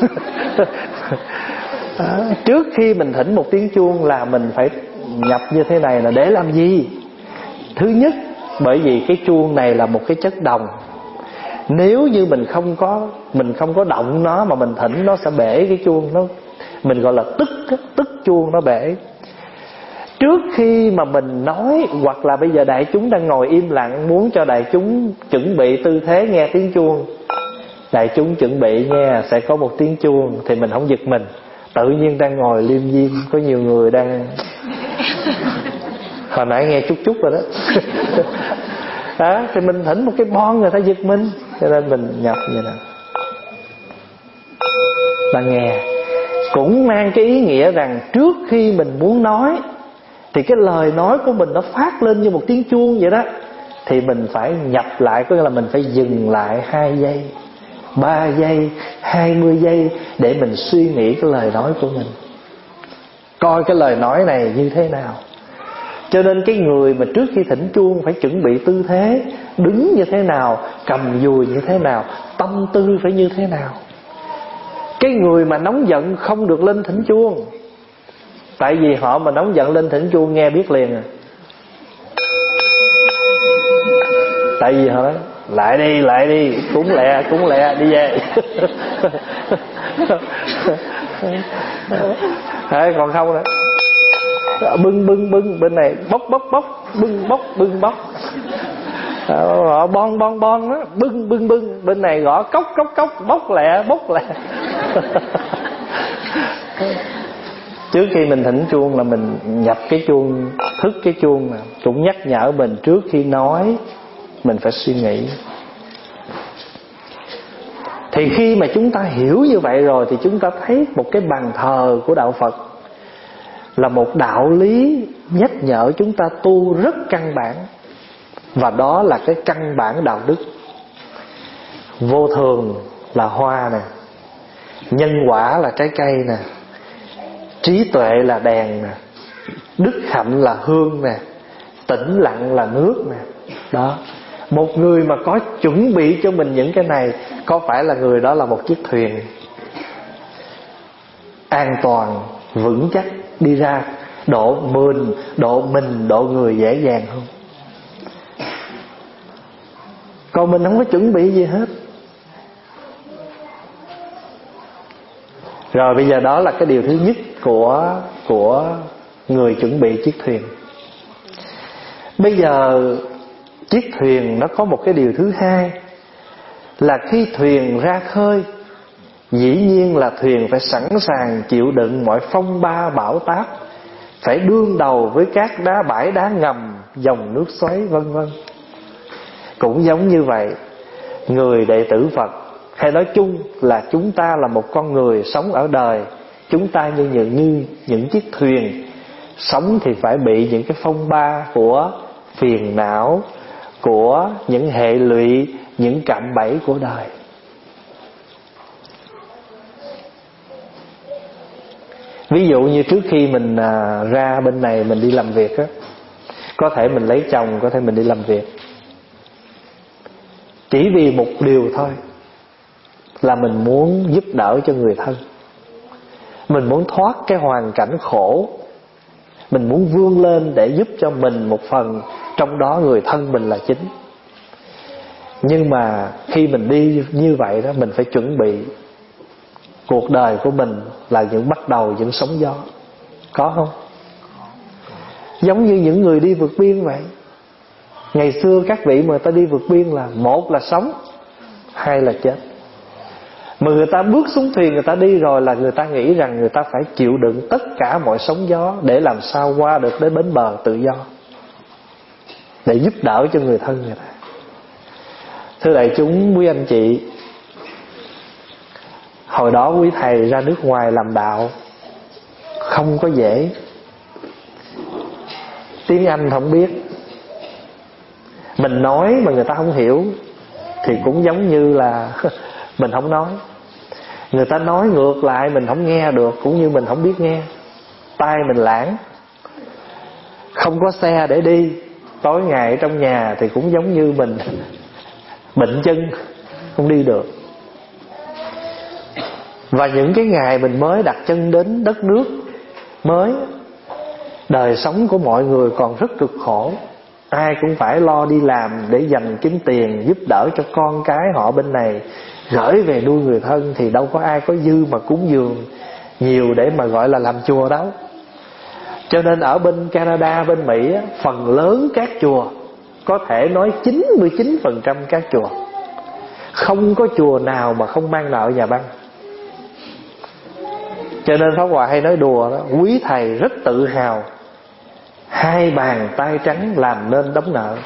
Trước khi mình thỉnh một tiếng chuông là mình phải nhập như thế này là để làm gì? Thứ nhất, bởi vì cái chuông này là một cái chất đồng. Nếu như mình không có động nó mà mình thỉnh, nó sẽ bể cái chuông. Mình gọi là tức chuông nó bể. Trước khi mà mình nói, hoặc là bây giờ đại chúng đang ngồi im lặng, muốn cho đại chúng chuẩn bị tư thế nghe tiếng chuông. Đại chúng chuẩn bị nghe, sẽ có một tiếng chuông, thì mình không giật mình. Tự nhiên đang ngồi liêm diêm, có nhiều người đang hồi nãy nghe chút rồi đó. Đó, thì mình thỉnh một cái bon người ta giật mình. Cho nên mình nhập như nào ta nghe. Cũng mang cái ý nghĩa rằng trước khi mình muốn nói thì cái lời nói của mình nó phát lên như một tiếng chuông vậy đó, thì mình phải nhập lại, có nghĩa là mình phải dừng lại 2 giây. 3 giây, 20 giây để mình suy nghĩ cái lời nói của mình, coi cái lời nói này như thế nào. Cho nên cái người mà trước khi thỉnh chuông phải chuẩn bị tư thế, đứng như thế nào, cầm dùi như thế nào, tâm tư phải như thế nào. Cái người mà nóng giận không được lên thỉnh chuông. Tại vì họ mà nóng giận lên thỉnh chuông nghe biết liền à. Tại vì họ nói lại đi, cúng lẹ đi về. Đấy, còn không nữa bưng bên này bóc bưng bóc. Họ bon đó, bưng bên này gõ cốc bóc lẹ. Trước khi mình thỉnh chuông là mình nhập cái chuông, thức cái chuông mà cũng nhắc nhở mình trước khi nói mình phải suy nghĩ. Thì khi mà chúng ta hiểu như vậy rồi thì chúng ta thấy một cái bàn thờ của đạo Phật là một đạo lý nhắc nhở chúng ta tu rất căn bản. Và đó là cái căn bản đạo đức. Vô thường là hoa nè, nhân quả là trái cây nè, trí tuệ là đèn nè, đức hạnh là hương nè, tĩnh lặng là nước nè. Đó, một người mà có chuẩn bị cho mình những cái này, có phải là người đó là một chiếc thuyền an toàn, vững chắc đi ra độ người dễ dàng không? Còn mình không có chuẩn bị gì hết. Rồi bây giờ đó là cái điều thứ nhất của người chuẩn bị chiếc thuyền. Bây giờ chiếc thuyền nó có một cái điều thứ hai, là khi thuyền ra khơi, dĩ nhiên là thuyền phải sẵn sàng chịu đựng mọi phong ba bão táp, phải đương đầu với các bãi đá ngầm, dòng nước xoáy vân vân. Cũng giống như vậy, người đệ tử Phật, hay nói chung là chúng ta là một con người sống ở đời, chúng ta như những chiếc thuyền sống thì phải bị những cái phong ba của phiền não, của những hệ lụy, những cạm bẫy của đời. Ví dụ như trước khi mình ra bên này mình đi làm việc á, có thể mình lấy chồng, có thể mình đi làm việc, chỉ vì một điều thôi, là mình muốn giúp đỡ cho người thân, mình muốn thoát cái hoàn cảnh khổ, mình muốn vươn lên để giúp cho mình một phần, trong đó người thân mình là chính. Nhưng mà khi mình đi như vậy đó, mình phải chuẩn bị cuộc đời của mình là những bắt đầu, những sóng gió. Có không? Giống như những người đi vượt biên vậy. Ngày xưa các vị mà ta đi vượt biên là một là sống, hai là chết. Mà người ta bước xuống thuyền, người ta đi rồi là người ta nghĩ rằng người ta phải chịu đựng tất cả mọi sóng gió để làm sao qua được đến bến bờ tự do, để giúp đỡ cho người thân người ta. Thưa đại chúng, quý anh chị, hồi đó quý thầy ra nước ngoài làm đạo không có dễ. Tiếng Anh không biết, mình nói mà người ta không hiểu thì cũng giống như là mình không nói. Người ta nói ngược lại mình không nghe được, cũng như mình không biết nghe. Tai mình lãng, không có xe để đi, tối ngày ở trong nhà thì cũng giống như mình bệnh chân, không đi được. Và những cái ngày mình mới đặt chân đến đất nước mới, đời sống của mọi người còn rất cực khổ. Ai cũng phải lo đi làm để dành kiếm tiền, giúp đỡ cho con cái họ bên này, gửi về nuôi người thân. Thì đâu có ai có dư mà cúng dường nhiều để mà gọi là làm chùa đâu. Cho nên ở bên Canada, bên Mỹ, phần lớn các chùa, có thể nói 99% các chùa, không có chùa nào mà không mang nợ nhà băng. Cho nên Pháp Hòa hay nói đùa đó, quý thầy rất tự hào 2 bàn tay trắng làm nên đóng nợ.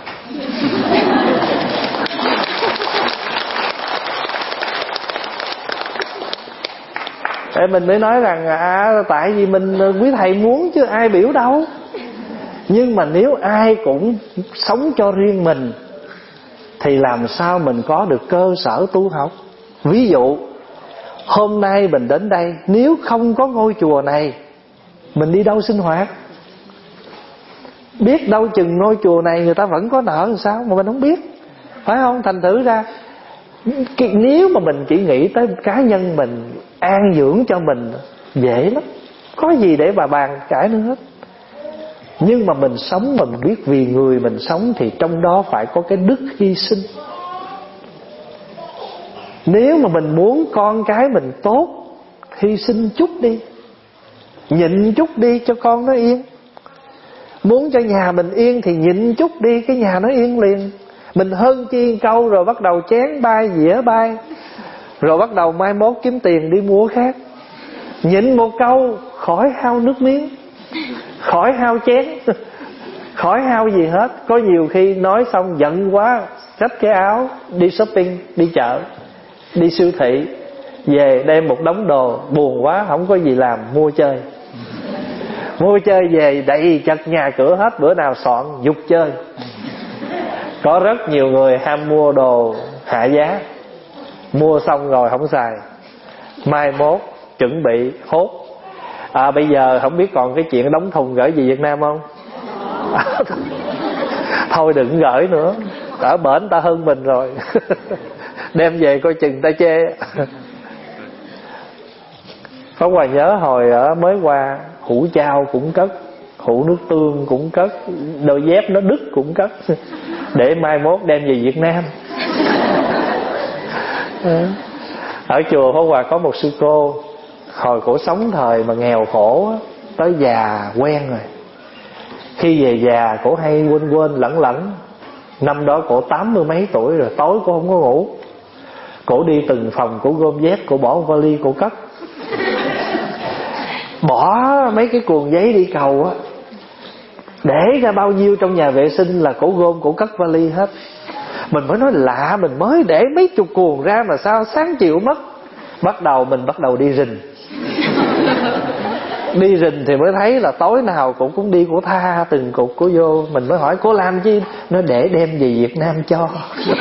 Để mình mới nói rằng tại vì mình, quý thầy muốn chứ ai biểu đâu. Nhưng mà nếu ai cũng sống cho riêng mình thì làm sao mình có được cơ sở tu học? Ví dụ hôm nay mình đến đây, nếu không có ngôi chùa này, mình đi đâu sinh hoạt? Biết đâu chừng ngôi chùa này người ta vẫn có nợ làm sao mà mình không biết, phải không? Thành thử ra nếu mà mình chỉ nghĩ tới cá nhân mình, an dưỡng cho mình, dễ lắm, có gì để mà bàn cãi nữa hết. Nhưng mà mình sống, mình biết vì người mình sống, thì trong đó phải có cái đức hy sinh. Nếu mà mình muốn con cái mình tốt, hy sinh chút đi, nhịn chút đi cho con nó yên. Muốn cho nhà mình yên thì nhịn chút đi, cái nhà nó yên liền. Mình hơn chi câu rồi bắt đầu chén bay, dĩa bay, rồi bắt đầu mai mốt kiếm tiền đi mua khác. Nhịn một câu, khỏi hao nước miếng, khỏi hao chén, khỏi hao gì hết. Có nhiều khi nói xong giận quá, xách cái áo đi shopping, đi chợ, đi siêu thị, về đem một đống đồ, buồn quá không có gì làm, mua chơi. Mua chơi về đầy chật nhà cửa hết, bữa nào soạn dục chơi. Có rất nhiều người ham mua đồ hạ giá, mua xong rồi không xài, mai mốt chuẩn bị hốt. Bây giờ không biết còn cái chuyện đóng thùng gửi về Việt Nam không? Thôi đừng gửi nữa, ở bển ta hơn mình rồi. Đem về coi chừng ta chê. Pháp Hòa nhớ hồi ở mới qua, hũ chao cũng cất, hũ nước tương cũng cất, đôi dép nó đứt cũng cất, để mai mốt đem về Việt Nam. Ở chùa Pháp Hòa có một sư cô, hồi cổ sống thời mà nghèo khổ, tới già quen rồi. Khi về già cổ hay quên lẩn lẩn. Năm đó cổ 80 mấy tuổi rồi, tối cổ không có ngủ, cổ đi từng phòng, cổ gom dép, cổ bỏ vali, cổ cất. Bỏ mấy cái cuộn giấy đi cầu á, để ra bao nhiêu trong nhà vệ sinh là cổ gom, cổ cất vali hết. Mình mới nói lạ, mình mới để mấy chục cuộn ra mà sao sáng chiều mất. Bắt đầu đi rình. Đi rình thì mới thấy là tối nào cũng đi, cổ tha từng cục cổ vô. Mình mới hỏi cổ làm chi? Nó để đem về Việt Nam cho.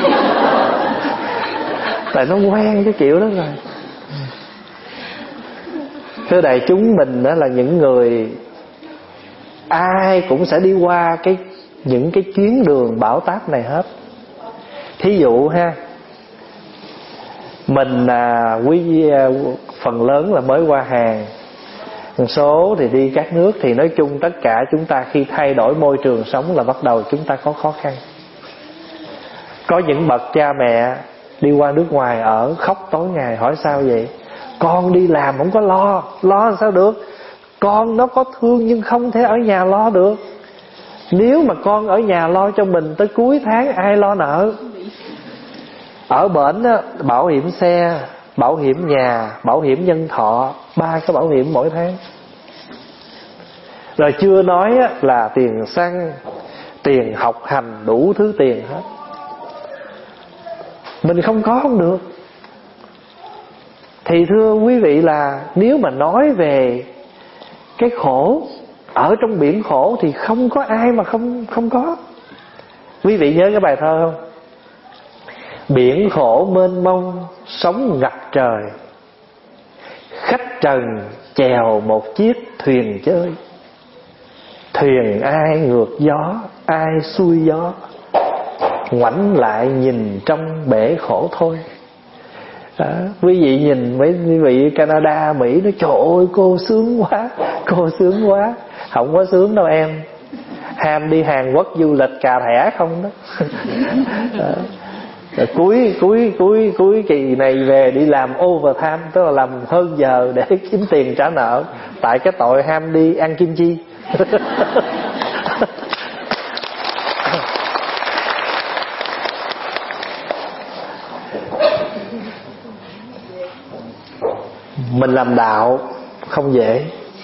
Tại nó quen cái kiểu đó rồi. Thưa đại chúng, mình đó là những người ai cũng sẽ đi qua những cái chuyến đường bão táp này hết. Thí dụ ha, mình phần lớn là mới qua Hàn, một số thì đi các nước. Thì nói chung tất cả chúng ta khi thay đổi môi trường sống là bắt đầu chúng ta có khó khăn. Có những bậc cha mẹ đi qua nước ngoài ở khóc tối ngày, hỏi sao vậy? Con đi làm không có lo làm sao được? Con nó có thương nhưng không thể ở nhà lo được. Nếu mà con ở nhà lo cho mình tới cuối tháng ai lo nợ? Ở bển á, bảo hiểm xe, bảo hiểm nhà, bảo hiểm nhân thọ, 3 cái bảo hiểm mỗi tháng. Rồi chưa nói á, là tiền xăng, tiền học hành, đủ thứ tiền hết. Mình không có không được. Thì thưa quý vị là nếu mà nói về cái khổ, ở trong biển khổ thì không có ai mà không có. Quý vị nhớ cái bài thơ không? Biển khổ mênh mông, sóng ngập trời, khách trần chèo một chiếc thuyền chơi. Thuyền ai ngược gió, ai xuôi gió, ngoảnh lại nhìn trong bể khổ thôi. Quý vị nhìn mấy quý vị Canada, Mỹ nói trời ơi cô sướng quá, cô sướng quá. Không có sướng đâu em. Ham đi Hàn Quốc du lịch cà thẻ không đó. Cuối kỳ này về đi làm overtime, tức là làm hơn giờ để kiếm tiền trả nợ, tại cái tội ham đi ăn kim chi. Mình làm đạo không dễ.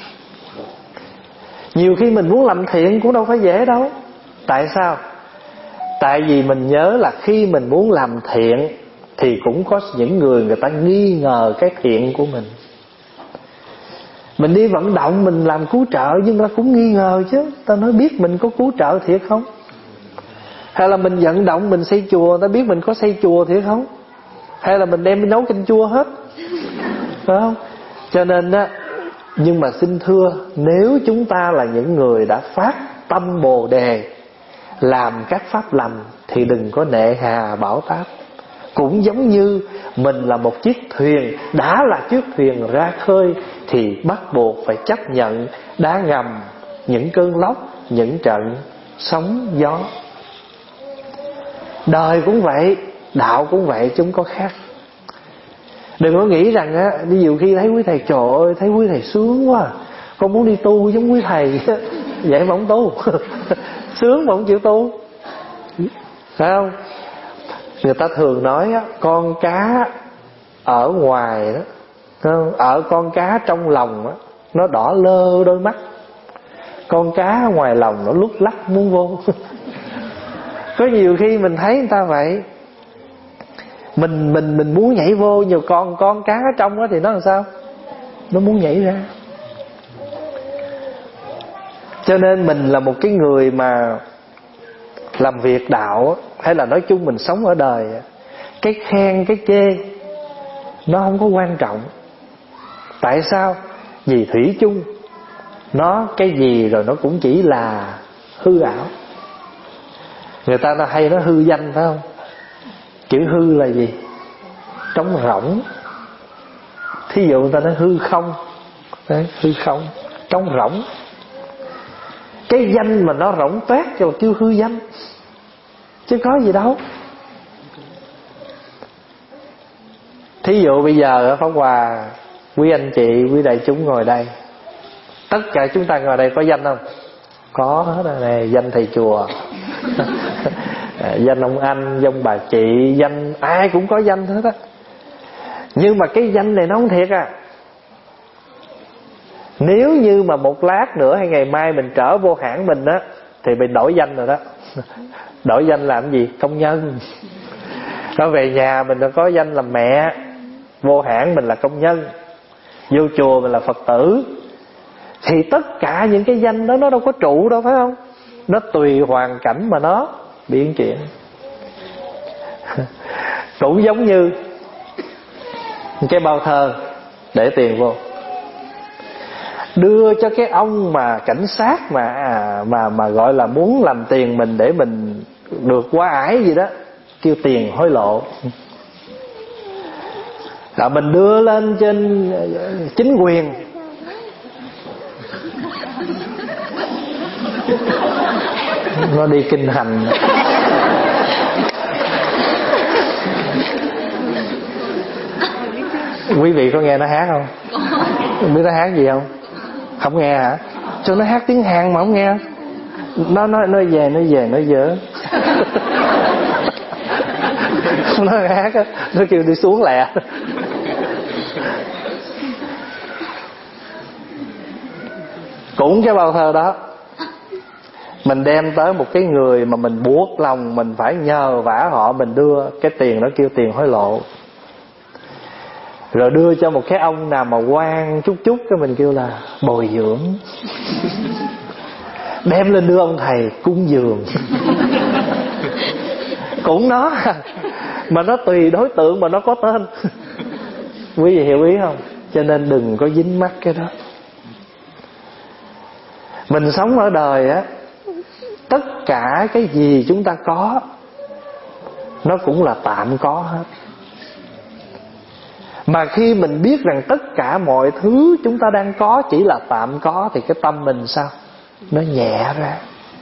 Nhiều khi mình muốn làm thiện cũng đâu phải dễ đâu. Tại sao? Tại vì mình nhớ là khi mình muốn làm thiện thì cũng có những người ta nghi ngờ cái thiện của mình. Mình đi vận động, mình làm cứu trợ, nhưng ta cũng nghi ngờ chứ. Ta nói biết mình có cứu trợ thiệt không? Hay là mình vận động, mình xây chùa, ta biết mình có xây chùa thiệt không? hay là mình đem đi nấu canh chua hết, phải không? Cho nên á, nhưng mà xin thưa, nếu chúng ta là những người đã phát tâm Bồ Đề, làm các pháp lành, thì đừng có nệ hà bảo táp. Cũng giống như mình là một chiếc thuyền, đã là chiếc thuyền ra khơi thì bắt buộc phải chấp nhận đá ngầm, những cơn lốc, những trận sóng gió. Đời cũng vậy, đạo cũng vậy, chúng có khác. Đừng có nghĩ rằng á, nhiều khi thấy quý thầy trời ơi, thấy quý thầy sướng quá, con muốn đi tu giống quý thầy. Vậy mà không tu. Sướng mà không chịu tu, phải không? Người ta thường nói á, con cá ở ngoài đó, không? Ở con cá trong lòng á, nó đỏ lơ đôi mắt. Con cá ngoài lòng nó lúc lắc muốn vô. Có nhiều khi mình thấy người ta vậy, mình muốn nhảy vô, nhiều con cá ở trong đó thì nó làm sao? Nó muốn nhảy ra. Cho nên mình là một cái người mà làm việc đạo, hay là nói chung mình sống ở đời, cái khen cái chê nó không có quan trọng. Tại sao? Vì thủy chung nó cái gì rồi nó cũng chỉ là hư ảo. Người ta nó hay nói hư danh, phải không? Chữ hư là gì? Trống rỗng. Thí dụ người ta nói hư không. Đấy, hư không, trống rỗng. Cái danh mà nó rỗng toét cho kêu hư danh, chứ có gì đâu. Thí dụ bây giờ ở Pháp Hòa, quý anh chị, quý đại chúng ngồi đây, tất cả chúng ta ngồi đây có danh không? Có hết rồi này, danh thầy chùa, danh ông anh, danh bà chị, danh ai cũng có danh hết á. Nhưng mà cái danh này nó không thiệt à. Nếu như mà một lát nữa hay ngày mai mình trở vô hãng mình á, thì mình đổi danh rồi đó. Đổi danh làm gì? Công nhân. Nó về nhà mình có danh làm mẹ, vô hãng mình là công nhân, vô chùa mình là Phật tử. Thì tất cả những cái danh đó nó đâu có trụ đâu, phải không? Nó tùy hoàn cảnh mà nó biến chuyển. Cũng giống như cái bao thơ để tiền vô, đưa cho cái ông mà cảnh sát mà gọi là muốn làm tiền mình để mình được qua ải gì đó, kêu tiền hối lộ. Là mình đưa lên trên chính quyền, nó đi kinh hành. Quý vị có nghe nó hát không? Không biết nó hát gì không? Không nghe hả? Cho nó hát tiếng Hàn mà không nghe. Nó về nó dở. Nó hát á, nó kêu đi xuống lẹ. Cũng cái bao thơ đó, mình đem tới một cái người mà mình buộc lòng mình phải nhờ vả họ, mình đưa cái tiền đó kêu tiền hối lộ. Rồi đưa cho một cái ông nào mà quan chút cái mình kêu là bồi dưỡng. Đem lên đưa ông thầy cúng dường. Cũng nó, mà nó tùy đối tượng mà nó có tên. Quý vị hiểu ý không? Cho nên đừng có dính mắc cái đó. Mình sống ở đời á, tất cả cái gì chúng ta có nó cũng là tạm có hết. Mà khi mình biết rằng tất cả mọi thứ chúng ta đang có chỉ là tạm có, thì cái tâm mình sao? Nó nhẹ ra.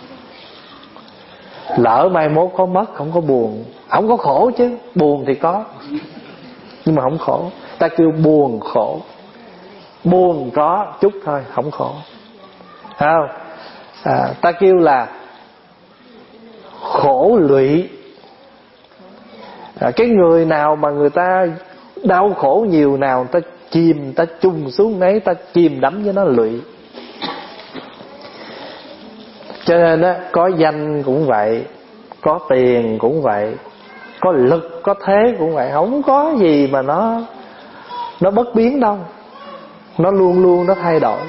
Lỡ mai mốt có mất không có buồn, không có khổ chứ, buồn thì có nhưng mà không khổ. Ta kêu buồn khổ. Buồn có chút thôi, không khổ, thấy không? Ta kêu là khổ lụy. Cái người nào mà người ta đau khổ nhiều nào, ta chìm, ta chung xuống đấy, ta chìm đắm với nó lụy. Cho nên á, có danh cũng vậy, có tiền cũng vậy, có lực, có thế cũng vậy. Không có gì mà nó bất biến đâu. Nó luôn luôn nó thay đổi.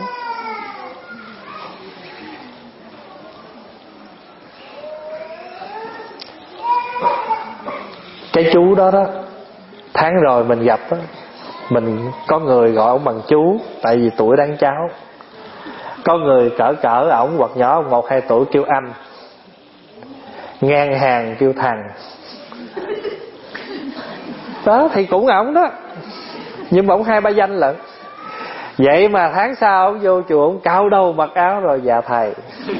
Cái chú đó đó, Tháng rồi mình gặp á, mình có người gọi ông bằng chú, tại vì tuổi đáng cháu. Có người cỡ ổng hoặc nhỏ 1-2 tuổi kêu anh, ngang hàng kêu thằng. Đó thì cũng ổng đó, nhưng mà ổng 2-3 danh lận. Vậy mà tháng sau ổng vô chùa, ổng cao đầu mặc áo rồi dạ thầy.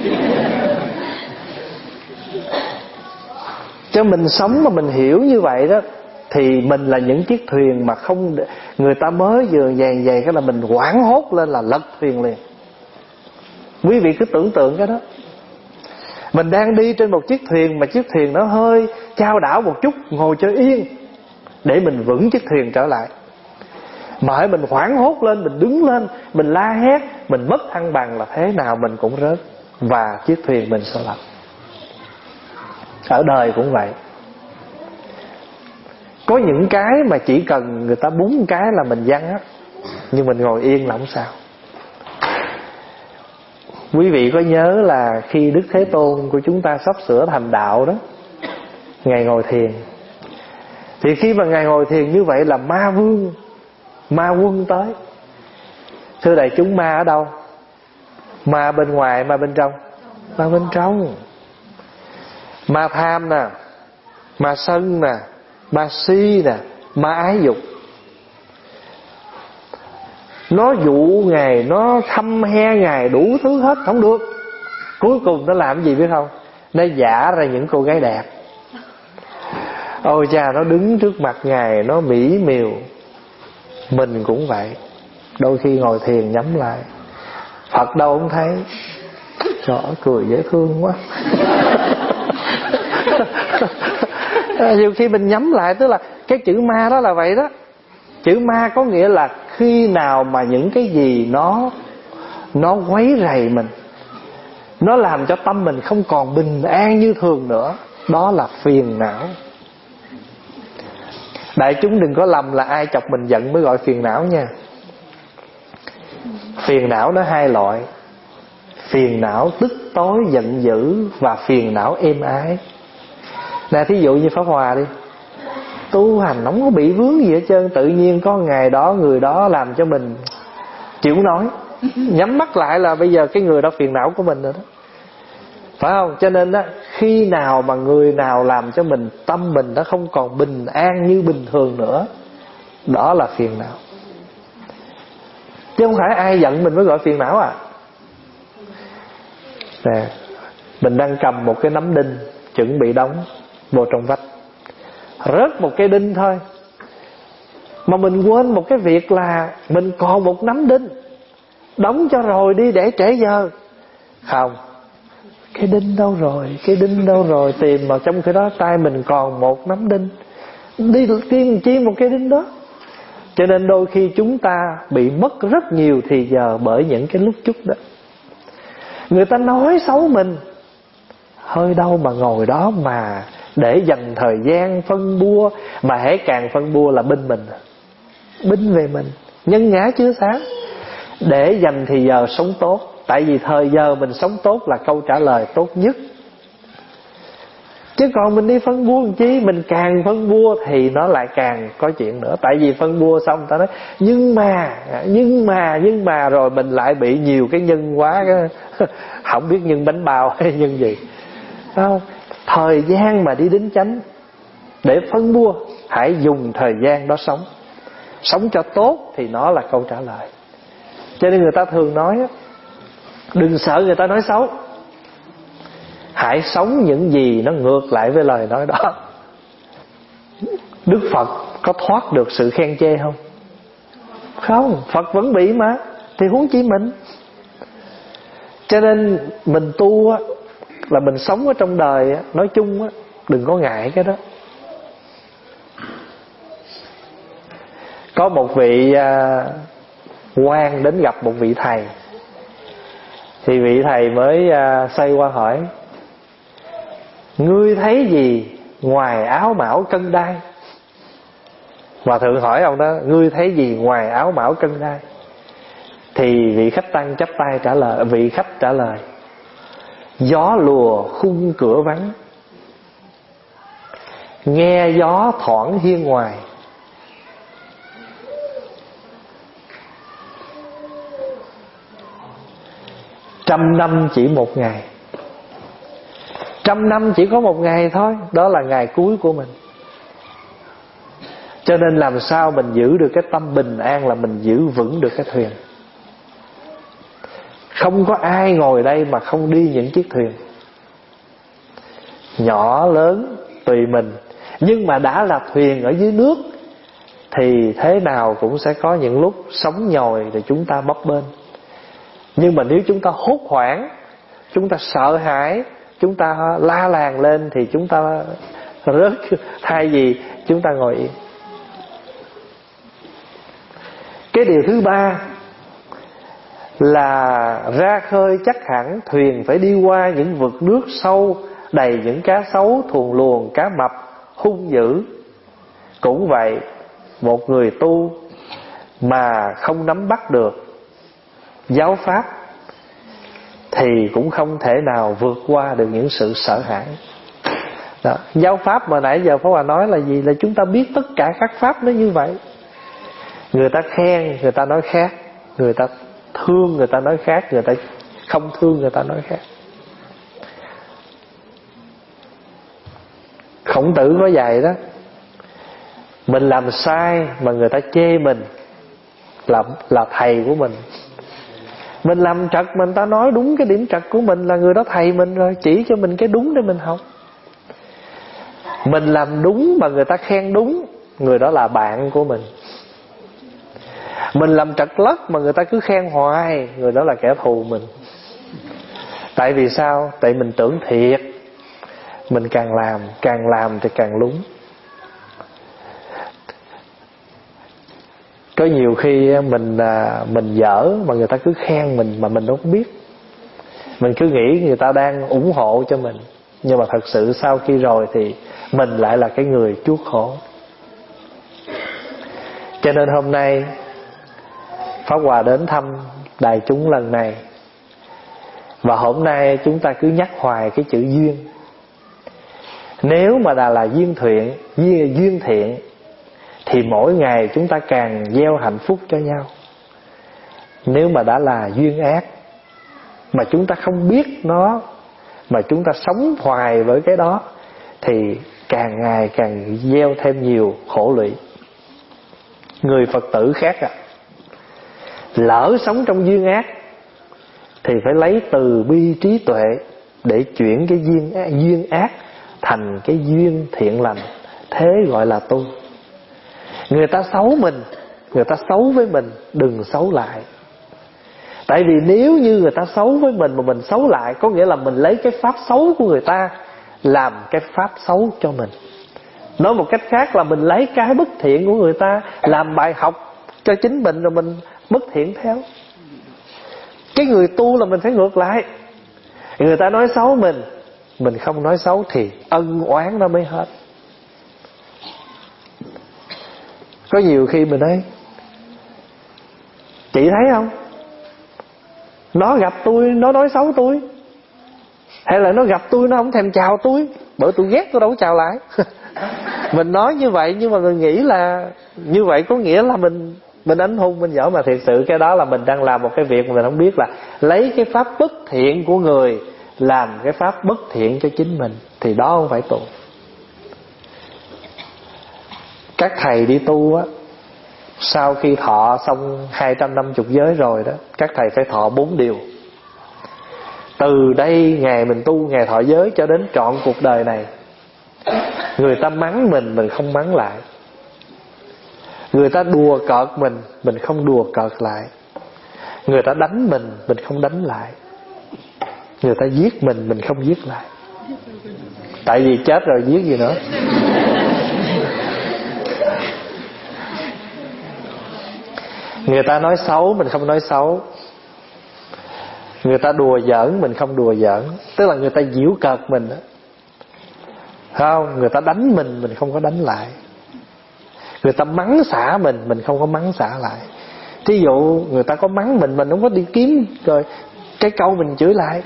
Cho mình sống mà mình hiểu như vậy đó, thì mình là những chiếc thuyền mà không, người ta mới vừa vàng cái là mình hoảng hốt lên là lật thuyền liền. Quý vị cứ tưởng tượng cái đó, mình đang đi trên một chiếc thuyền mà chiếc thuyền nó hơi chao đảo một chút, ngồi cho yên để mình vững chiếc thuyền trở lại. Mà hãy mình hoảng hốt lên, mình đứng lên, mình la hét, mình mất thăng bằng là thế nào mình cũng rớt, và chiếc thuyền mình sẽ lật. Ở đời cũng vậy. Có những cái mà chỉ cần người ta búng cái là mình văng á, nhưng mình ngồi yên là không sao. Quý vị có nhớ là khi Đức Thế Tôn của chúng ta sắp sửa thành đạo đó, Ngài ngồi thiền. Thì khi mà Ngài ngồi thiền như vậy là ma vương, ma quân tới. Thưa đại chúng, ma ở đâu? Ma bên ngoài, ma bên trong? Ma bên trong. Ma tham nè, ma sân nè, ma si nè, ma ái dục. Nó dụ Ngài, nó thăm he Ngài đủ thứ hết, không được. Cuối cùng nó làm gì biết không? Nó giả ra những cô gái đẹp. Ôi cha, nó đứng trước mặt Ngài, nó mỹ miều. Mình cũng vậy. Đôi khi ngồi thiền nhắm lại, Phật đâu không thấy. Trời ơi, cười dễ thương quá. Nhiều khi mình nhắm lại, tức là cái chữ ma đó là vậy đó. Chữ ma có nghĩa là khi nào mà những cái gì nó quấy rầy mình, nó làm cho tâm mình không còn bình an như thường nữa, đó là phiền não. Đại chúng đừng có lầm là ai chọc mình giận mới gọi phiền não nha. Phiền não nó 2 loại: phiền não tức tối giận dữ và phiền não êm ái. Nè, thí dụ như Pháp Hòa đi, tu hành không có bị vướng gì hết trơn, tự nhiên có ngày đó người đó làm cho mình chịu nói, nhắm mắt lại là bây giờ cái người đó phiền não của mình rồi đó, phải không? Cho nên á, khi nào mà người nào làm cho mình, tâm mình nó không còn bình an như bình thường nữa, đó là phiền não. Chứ không phải ai giận mình mới gọi phiền não à. Nè, mình đang cầm một cái nắm đinh chuẩn bị đóng vô trong vách, rớt một cái đinh thôi mà mình quên một cái việc là mình còn một nắm đinh, đóng cho rồi đi để trễ giờ. Không, cái đinh đâu rồi, cái đinh đâu rồi, tìm mà trong khi đó tay mình còn một nắm đinh, đi tìm chi một cái đinh đó. Cho nên đôi khi chúng ta bị mất rất nhiều thì giờ bởi những cái lúc chút đó. Người ta nói xấu mình, hơi đâu mà ngồi đó mà để dành thời gian phân bua, mà hễ càng phân bua là binh mình, binh về mình, nhân ngã chưa sáng. Để dành thì giờ sống tốt, tại vì thời giờ mình sống tốt là câu trả lời tốt nhất. Chứ còn mình đi phân bua làm chi, mình càng phân bua thì nó lại càng có chuyện nữa. Tại vì phân bua xong ta nói nhưng mà rồi mình lại bị nhiều cái nhân quá, không biết nhân bánh bao hay nhân gì. Không, thời gian mà đi đến chánh để phân bua, hãy dùng thời gian đó sống cho tốt thì nó là câu trả lời. Cho nên người ta thường nói đừng sợ người ta nói xấu, hãy sống những gì nó ngược lại với lời nói đó. Đức Phật có thoát được sự khen chê không? Không, Phật vẫn bị mà, thì huống chi mình. Cho nên mình tu á, là mình sống ở trong đời á, nói chung á, đừng có ngại cái đó. Có một vị quan đến gặp một vị thầy, thì vị thầy mới xoay qua hỏi: ngươi thấy gì ngoài áo mão cân đai? Hòa thượng hỏi ông đó: ngươi thấy gì ngoài áo mão cân đai? Thì vị khách tăng chắp tay trả lời, vị khách trả lời: gió lùa khung cửa vắng, nghe gió thoảng hiên ngoài, 100 năm chỉ một ngày. 100 năm chỉ có một ngày thôi. Đó là ngày cuối của mình. Cho nên làm sao mình giữ được cái tâm bình an là mình giữ vững được cái thuyền. Không có ai ngồi đây mà không đi những chiếc thuyền. Nhỏ lớn tùy mình. Nhưng mà đã là thuyền ở dưới nước thì thế nào cũng sẽ có những lúc sóng nhồi thì chúng ta bấp bênh. Nhưng mà nếu chúng ta hốt hoảng, chúng ta sợ hãi, chúng ta la làng lên thì chúng ta rớt. Thay vì chúng ta ngồi yên. Cái điều thứ ba là ra khơi chắc hẳn thuyền phải đi qua những vực nước sâu đầy những cá sấu, thuồng luồng, cá mập hung dữ. Cũng vậy, một người tu mà không nắm bắt được giáo pháp thì cũng không thể nào vượt qua được những sự sợ hãi. Đó. Giáo pháp mà nãy giờ Pháp Hòa nói là gì? Là chúng ta biết tất cả các pháp nó như vậy. Người ta khen, người ta nói khác. Người ta thương, người ta nói khác. Người ta không thương, người ta nói khác. Khổng Tử có dạy đó, mình làm sai mà người ta chê mình là thầy của mình. Mình làm trật mà người ta nói đúng cái điểm trật của mình là người đó thầy mình rồi, chỉ cho mình cái đúng để mình học. Mình làm đúng mà người ta khen đúng, người đó là bạn của mình. Mình làm trật lất mà người ta cứ khen hoài, người đó là kẻ thù mình. Tại vì sao? Tại mình tưởng thiệt. Mình càng làm thì càng lúng. Có nhiều khi mình dở mà người ta cứ khen mình mà mình không biết. Mình cứ nghĩ người ta đang ủng hộ cho mình, nhưng mà thật sự sau khi rồi thì mình lại là cái người chuốc khổ. Cho nên hôm nay Pháp Hòa đến thăm đại chúng lần này, và hôm nay chúng ta cứ nhắc hoài cái chữ duyên. Nếu mà là duyên thiện thì mỗi ngày chúng ta càng gieo hạnh phúc cho nhau. Nếu mà đã là duyên ác mà chúng ta không biết nó, mà chúng ta sống hoài với cái đó, thì càng ngày càng gieo thêm nhiều khổ lụy. Người Phật tử khác lỡ sống trong duyên ác thì phải lấy từ bi trí tuệ để chuyển cái duyên ác thành cái duyên thiện lành. Thế gọi là tu. Người ta xấu mình, người ta xấu với mình, đừng xấu lại. Tại vì nếu như người ta xấu với mình mà mình xấu lại, có nghĩa là mình lấy cái pháp xấu của người ta làm cái pháp xấu cho mình. Nói một cách khác là mình lấy cái bất thiện của người ta làm bài học cho chính mình, rồi mình bất thiện theo. Cái người tu là mình phải ngược lại. Người ta nói xấu mình không nói xấu thì ân oán nó mới hết. Có nhiều khi mình nói, chị thấy không, nó gặp tôi nó nói xấu tôi, hay là nó gặp tôi nó không thèm chào tôi, bởi tôi ghét tôi đâu có chào lại. Mình nói như vậy nhưng mà mình nghĩ là như vậy có nghĩa là mình anh hùng, mình giỏi. Mà thiệt sự cái đó là mình đang làm một cái việc mà mình không biết, là lấy cái pháp bất thiện của người làm cái pháp bất thiện cho chính mình, thì đó không phải tu. Các thầy đi tu á, sau khi thọ xong 250 giới rồi đó, các thầy phải thọ 4 điều. Từ đây ngày mình tu, ngày thọ giới cho đến trọn cuộc đời này, người ta mắng mình không mắng lại. Người ta đùa cợt mình không đùa cợt lại. Người ta đánh mình không đánh lại. Người ta giết mình không giết lại. Tại vì chết rồi giết gì nữa. Người ta nói xấu mình không nói xấu. Người ta đùa giỡn mình không đùa giỡn. Tức là người ta giễu cợt mình đó, không? Người ta đánh mình không có đánh lại. Người ta mắng xả mình không có mắng xả lại. Thí dụ người ta có mắng mình không có đi kiếm rồi cái câu mình chửi lại.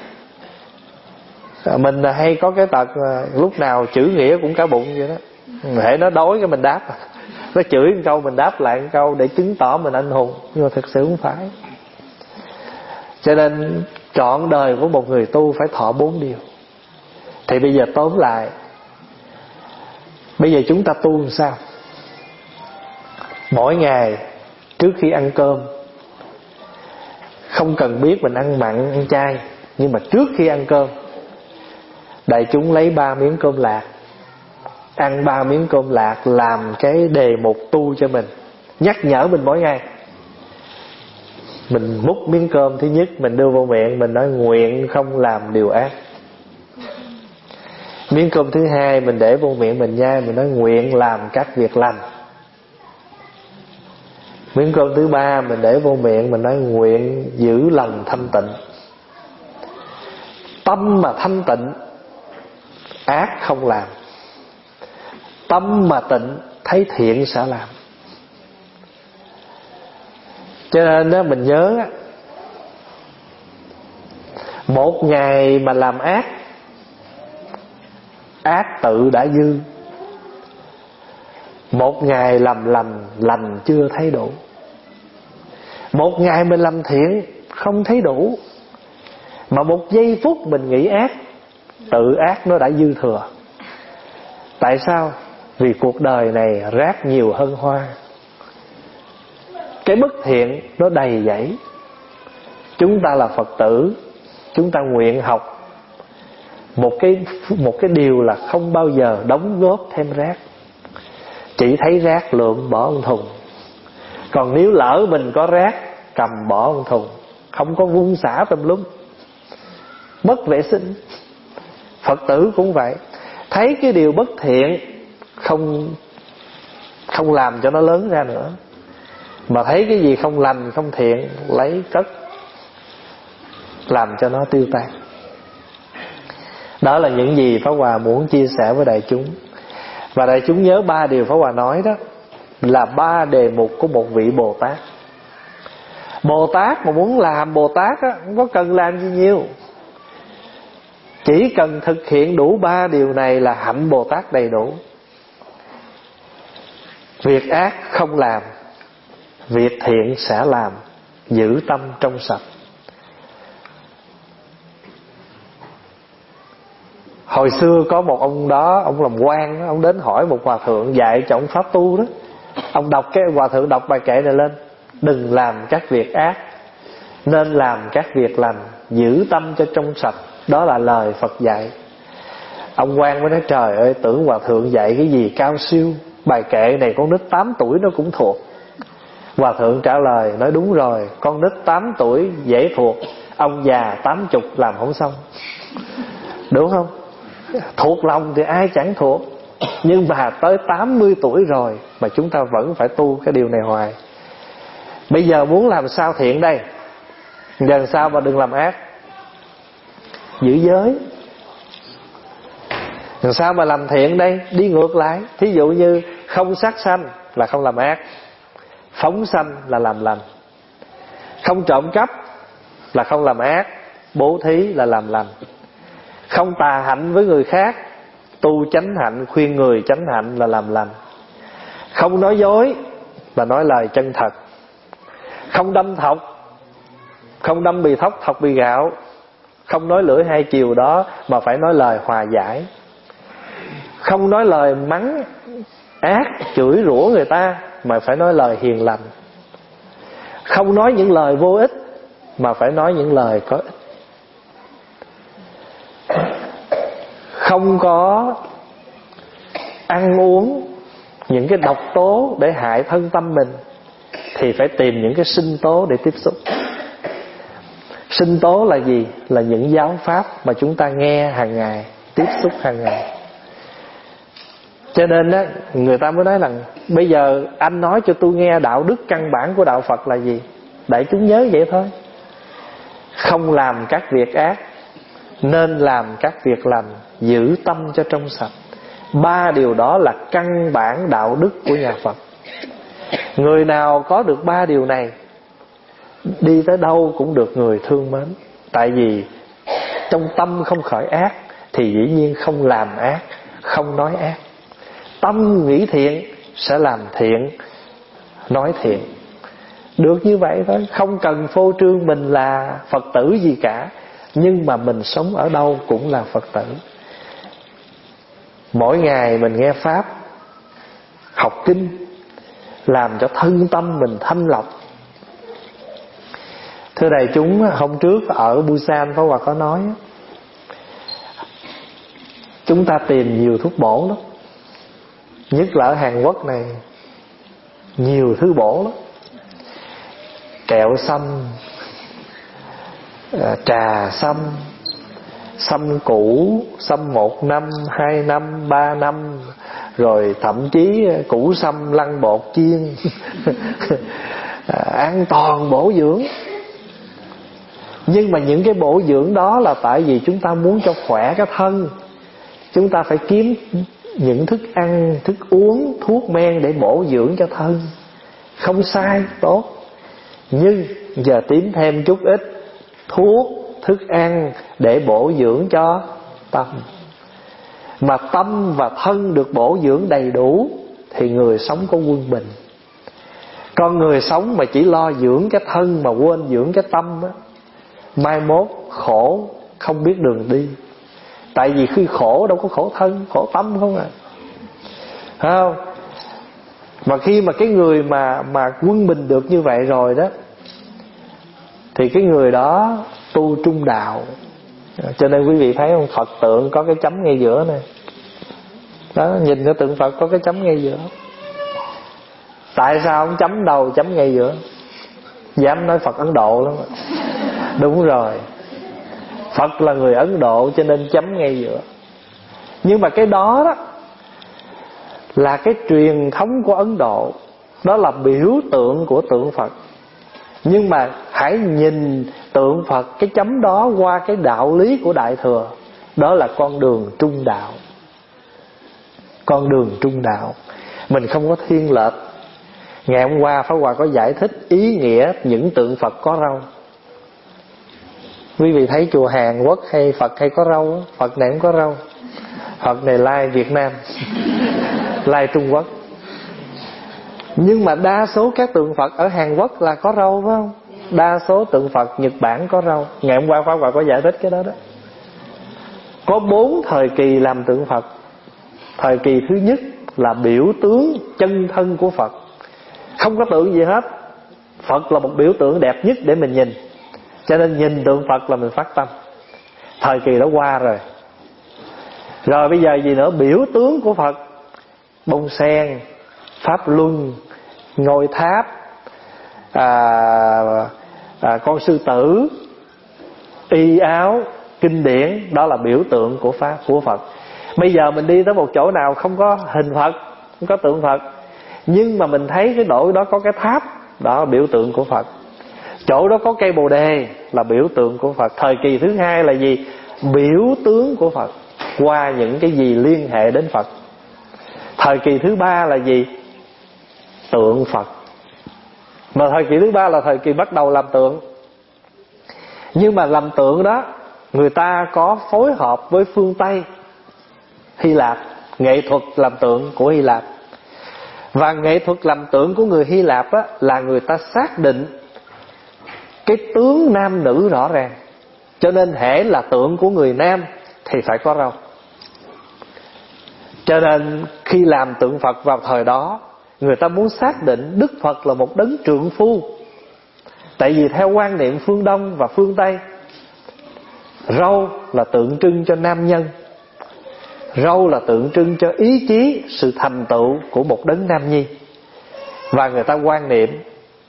Mình hay có cái tật lúc nào chửi nghĩa cũng cả bụng vậy đó. Hễ nó đói cái mình đáp, nó chửi một câu mình đáp lại một câu để chứng tỏ mình anh hùng. Nhưng mà thực sự không phải. Cho nên Trọn đời của một người tu phải thọ 4 điều. Thì bây giờ tóm lại, bây giờ chúng ta tu làm sao? Mỗi ngày trước khi ăn cơm, không cần biết mình ăn mặn ăn chay, nhưng mà trước khi ăn cơm, đại chúng lấy 3 miếng cơm lạc, ăn 3 miếng cơm lạc, làm cái đề mục tu cho mình, nhắc nhở mình mỗi ngày. Mình múc miếng cơm thứ nhất, mình đưa vô miệng, mình nói nguyện không làm điều ác. Miếng cơm thứ hai mình để vô miệng mình nhai, mình nói nguyện làm các việc lành. Miếng cơm thứ ba mình để vô miệng, mình nói nguyện giữ lòng thanh tịnh. Tâm mà thanh tịnh, ác không làm. Tâm mà tịnh, thấy thiện sẽ làm. Cho nên đó, mình nhớ một ngày mà làm ác, ác tự đã dư. Một ngày làm lành, lành chưa thấy đủ. Một ngày mình làm thiện không thấy đủ, mà một giây phút mình nghĩ ác, tự ác nó đã dư thừa. Tại sao? Vì cuộc đời này rác nhiều hơn hoa. Cái bất thiện nó đầy dẫy. Chúng ta là Phật tử, chúng ta nguyện học một cái điều là không bao giờ đóng góp thêm rác. Chỉ thấy rác lượm bỏ một thùng. Còn nếu lỡ mình có rác, cầm bỏ một thùng, không có vung xả tùm lum, mất vệ sinh. Phật tử cũng vậy, thấy cái điều bất thiện không làm cho nó lớn ra nữa, mà thấy cái gì không lành không thiện lấy cất làm cho nó tiêu tan. Đó là những gì Pháp Hòa muốn chia sẻ với đại chúng. Và đại chúng nhớ 3 điều Pháp Hòa nói đó là 3 đề mục của một vị Bồ Tát. Bồ Tát mà muốn làm Bồ Tát á, không có cần làm gì nhiều, chỉ cần thực hiện đủ 3 điều này là hạnh Bồ Tát đầy đủ. Việc ác không làm, việc thiện sẽ làm, giữ tâm trong sạch. Hồi xưa có một ông đó, ông làm quan, ông đến hỏi một hòa thượng dạy cho ông pháp tu đó. Ông đọc cái hòa thượng đọc bài kệ này lên: đừng làm các việc ác, nên làm các việc lành, giữ tâm cho trong sạch. Đó là lời Phật dạy. Ông quan mới nói trời ơi, tưởng hòa thượng dạy cái gì cao siêu, bài kệ này con nít 8 tuổi nó cũng thuộc. Hòa thượng trả lời nói đúng rồi, con nít 8 tuổi dễ thuộc, ông già 80 làm không xong. Đúng không? Thuộc lòng thì ai chẳng thuộc, nhưng mà tới 80 tuổi rồi mà chúng ta vẫn phải tu cái điều này hoài. Bây giờ muốn làm sao thiện đây? Lần sau mà đừng làm ác, giữ giới. Lần sau mà làm thiện đây, đi ngược lại. Thí dụ như không sát sanh là không làm ác, phóng sanh là làm lành, không trộm cắp là không làm ác, bố thí là làm lành, không tà hạnh với người khác, tu chánh hạnh, khuyên người chánh hạnh là làm lành, không nói dối là nói lời chân thật, không đâm thọc, không đâm bì thóc thọc bì gạo, không nói lưỡi hai chiều đó mà phải nói lời hòa giải, không nói lời mắng ác chửi rủa người ta mà phải nói lời hiền lành, không nói những lời vô ích mà phải nói những lời có ích, không có ăn uống những cái độc tố để hại thân tâm mình, thì phải tìm những cái sinh tố để tiếp xúc. Sinh tố là gì? Là những giáo pháp mà chúng ta nghe hàng ngày, tiếp xúc hàng ngày. Cho nên đó, người ta mới nói rằng bây giờ anh nói cho tôi nghe đạo đức căn bản của đạo Phật là gì? Đại chúng nhớ vậy thôi. Không làm các việc ác, nên làm các việc lành, giữ tâm cho trong sạch. 3 điều đó là căn bản đạo đức của nhà Phật. Người nào có được 3 điều này, đi tới đâu cũng được người thương mến. Tại vì trong tâm không khởi ác thì dĩ nhiên không làm ác, không nói ác. Tâm nghĩ thiện sẽ làm thiện, nói thiện. Được như vậy thôi, không cần phô trương mình là Phật tử gì cả. Nhưng mà mình sống ở đâu cũng là Phật tử. Mỗi ngày mình nghe Pháp, học kinh, làm cho thân tâm mình thanh lọc. Thưa đại chúng, hôm trước ở Busan Pháp Hòa có nói, chúng ta tìm nhiều thuốc bổ lắm, nhất là ở Hàn Quốc này, nhiều thứ bổ lắm. Kẹo sâm, trà sâm, sâm cũ, sâm 1 năm, 2 năm, 3 năm, rồi thậm chí củ sâm lăn bột chiên. An toàn bổ dưỡng. Nhưng mà những cái bổ dưỡng đó là tại vì chúng ta muốn cho khỏe cái thân. Chúng ta phải kiếm những thức ăn, thức uống, thuốc men để bổ dưỡng cho thân. Không sai, tốt. Nhưng giờ tìm thêm chút ít thuốc, thức ăn để bổ dưỡng cho tâm. Mà tâm và thân được bổ dưỡng đầy đủ thì người sống có quân bình. Con người sống mà chỉ lo dưỡng cái thân mà quên dưỡng cái tâm á, mai mốt khổ không biết đường đi. Tại vì khi khổ đâu có khổ thân, khổ tâm không à. Thấy không? Mà khi mà cái người mà quân bình được như vậy rồi đó, thì cái người đó tu trung đạo. Cho nên quý vị thấy không, Phật tượng có cái chấm ngay giữa này. Đó, nhìn cái tượng Phật có cái chấm ngay giữa. Tại sao không chấm đầu chấm ngay giữa? Dám nói Phật Ấn Độ lắm. Đúng rồi, Phật là người Ấn Độ cho nên chấm ngay giữa. Nhưng mà cái đó đó là cái truyền thống của Ấn Độ, đó là biểu tượng của tượng Phật. Nhưng mà hãy nhìn tượng Phật, cái chấm đó qua cái đạo lý của Đại Thừa. Đó là con đường trung đạo. Con đường trung đạo. Mình không có thiên lệch. Ngày hôm qua Pháp Hòa có giải thích ý nghĩa những tượng Phật có râu. Quý vị thấy chùa Hàn Quốc hay Phật hay có râu đó. Phật này không có râu. Phật này lai Việt Nam, lai Trung Quốc. Nhưng mà đa số các tượng Phật ở Hàn Quốc là có râu phải không? Đa số tượng Phật Nhật Bản có râu. Ngày hôm qua Pháp Hòa có giải thích cái đó đó. Có 4 thời kỳ làm tượng Phật. Thời kỳ thứ nhất là biểu tướng chân thân của Phật, không có tượng gì hết. Phật là một biểu tượng đẹp nhất để mình nhìn, cho nên nhìn tượng Phật là mình phát tâm. Thời kỳ đó qua rồi. Rồi bây giờ gì nữa? Biểu tướng của Phật: bông sen, pháp luân, ngôi tháp, con sư tử, y áo, kinh điển. Đó là biểu tượng của Pháp, của Phật. Bây giờ mình đi tới một chỗ nào không có hình Phật, không có tượng Phật, nhưng mà mình thấy cái độ đó có cái tháp, đó là biểu tượng của Phật. Chỗ đó có cây bồ đề là biểu tượng của Phật. Thời kỳ thứ hai là gì? Biểu tướng của Phật qua những cái gì liên hệ đến Phật. Thời kỳ thứ ba là gì? Tượng Phật. Mà thời kỳ thứ ba là thời kỳ bắt đầu làm tượng. Nhưng mà làm tượng đó, người ta có phối hợp với phương Tây, Hy Lạp, nghệ thuật làm tượng của Hy Lạp. Và nghệ thuật làm tượng của người Hy Lạp á, là người ta xác định cái tướng nam nữ rõ ràng. Cho nên hễ là tượng của người nam thì phải có râu. Cho nên khi làm tượng Phật vào thời đó, người ta muốn xác định Đức Phật là một đấng trượng phu. Tại vì theo quan niệm phương Đông và phương Tây, râu là tượng trưng cho nam nhân, râu là tượng trưng cho ý chí, sự thành tựu của một đấng nam nhi. Và người ta quan niệm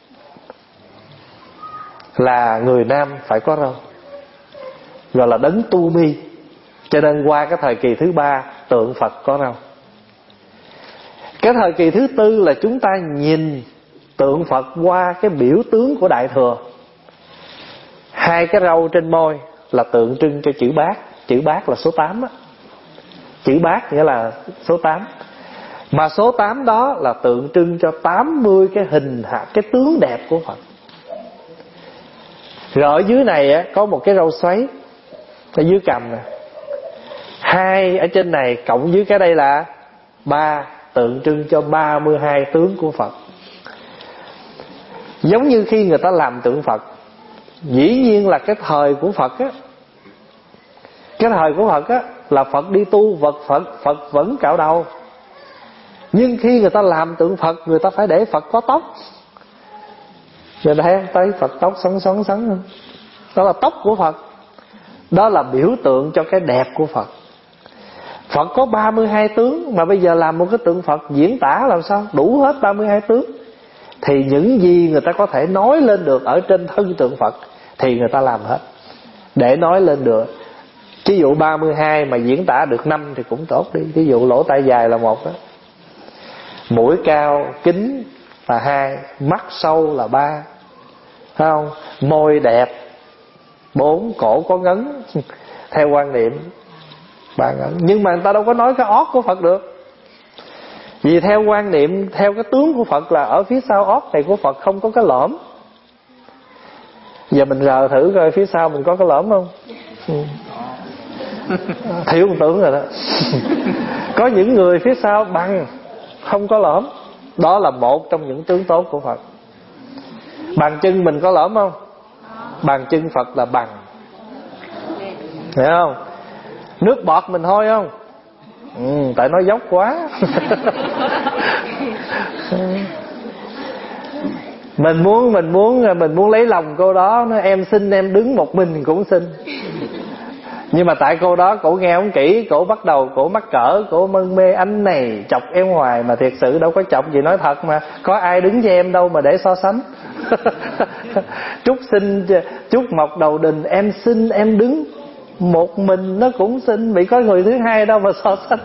là người nam phải có râu, gọi là đấng tu mi. Cho nên qua cái thời kỳ thứ ba, tượng Phật có râu. Cái thời kỳ thứ tư là chúng ta nhìn tượng Phật qua cái biểu tướng của Đại Thừa. 2 cái râu trên môi là tượng trưng cho chữ Bát. Chữ Bát là số 8 á. Chữ Bát nghĩa là số 8. Mà số 8 đó là tượng trưng cho 80 cái hình hạt, cái tướng đẹp của Phật. Rồi ở dưới này á, có một cái râu xoáy ở dưới cằm nè. 2 ở trên này cộng với cái đây là 3, tượng trưng cho 32 tướng của Phật. Giống như khi người ta làm tượng Phật, dĩ nhiên là cái thời của Phật á, Cái thời của Phật á là Phật đi tu, Phật vẫn cạo đầu. Nhưng khi người ta làm tượng Phật, người ta phải để Phật có tóc. Giờ thấy tới Phật tóc xoắn không? Đó là tóc của Phật. Đó là biểu tượng cho cái đẹp của Phật. Phật có 32 tướng, mà bây giờ làm một cái tượng Phật diễn tả làm sao đủ hết 32 tướng. Thì những gì người ta có thể nói lên được ở trên thân tượng Phật thì người ta làm hết để nói lên được. Ví dụ 32 mà diễn tả được 5 thì cũng tốt đi. Ví dụ lỗ tai dài là 1 đó, mũi cao kính là 2, mắt sâu là 3, phải không? Môi đẹp 4, cổ có ngấn theo quan niệm 3 ngấn. Nhưng mà người ta đâu có nói cái ót của Phật được. Vì theo quan niệm, theo cái tướng của Phật là ở phía sau ót này của Phật không có cái lõm. Giờ mình rờ thử coi phía sau mình có cái lõm không? Thiếu một tướng rồi đó. Có những người phía sau bằng, không có lõm. Đó là một trong những tướng tốt của Phật. Bàn chân mình có lõm không? Bàn chân Phật là bằng, hiểu không? Nước bọt mình hôi không? Tại nó dốc quá. Mình muốn lấy lòng cô đó, nó em xin em đứng một mình cũng xin. Nhưng mà tại cô đó cổ nghe không kỹ, cổ bắt đầu cổ mắc cỡ, cổ mân mê anh này chọc em hoài, mà thiệt sự đâu có chọc gì, nói thật mà, có ai đứng với em đâu mà để so sánh. Trúc mọc đầu đình, em xin em đứng một mình nó cũng xin, bị có người thứ hai đâu mà so sánh.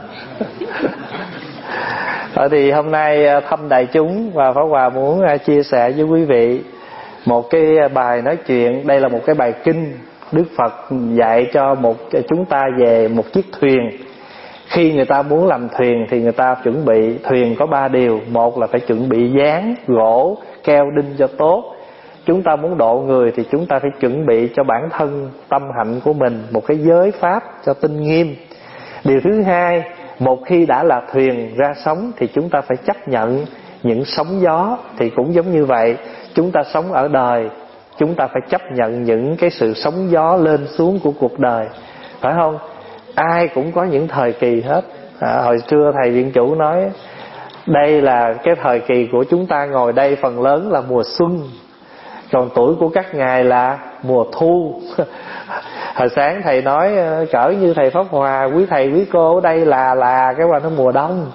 Thì hôm nay thăm đại chúng và Pháp Hòa muốn chia sẻ với quý vị một cái bài nói chuyện. Đây là một cái bài kinh Đức Phật dạy cho chúng ta về một chiếc thuyền. Khi người ta muốn làm thuyền thì người ta chuẩn bị. Thuyền có 3 điều. Một là phải chuẩn bị dáng, gỗ, keo, đinh cho tốt. Chúng ta muốn độ người thì chúng ta phải chuẩn bị cho bản thân tâm hạnh của mình một cái giới pháp cho tinh nghiêm. Điều thứ hai, một khi đã là thuyền ra sóng thì chúng ta phải chấp nhận những sóng gió. Thì cũng giống như vậy, chúng ta sống ở đời, chúng ta phải chấp nhận những cái sự sóng gió lên xuống của cuộc đời, phải không? Ai cũng có những thời kỳ hết. Hồi trưa thầy viện chủ nói đây là cái thời kỳ của chúng ta ngồi đây phần lớn là mùa xuân, còn tuổi của các ngài là mùa thu. Hồi sáng thầy nói cỡ như thầy Pháp Hòa, quý thầy quý cô ở đây là cái qua nó mùa đông.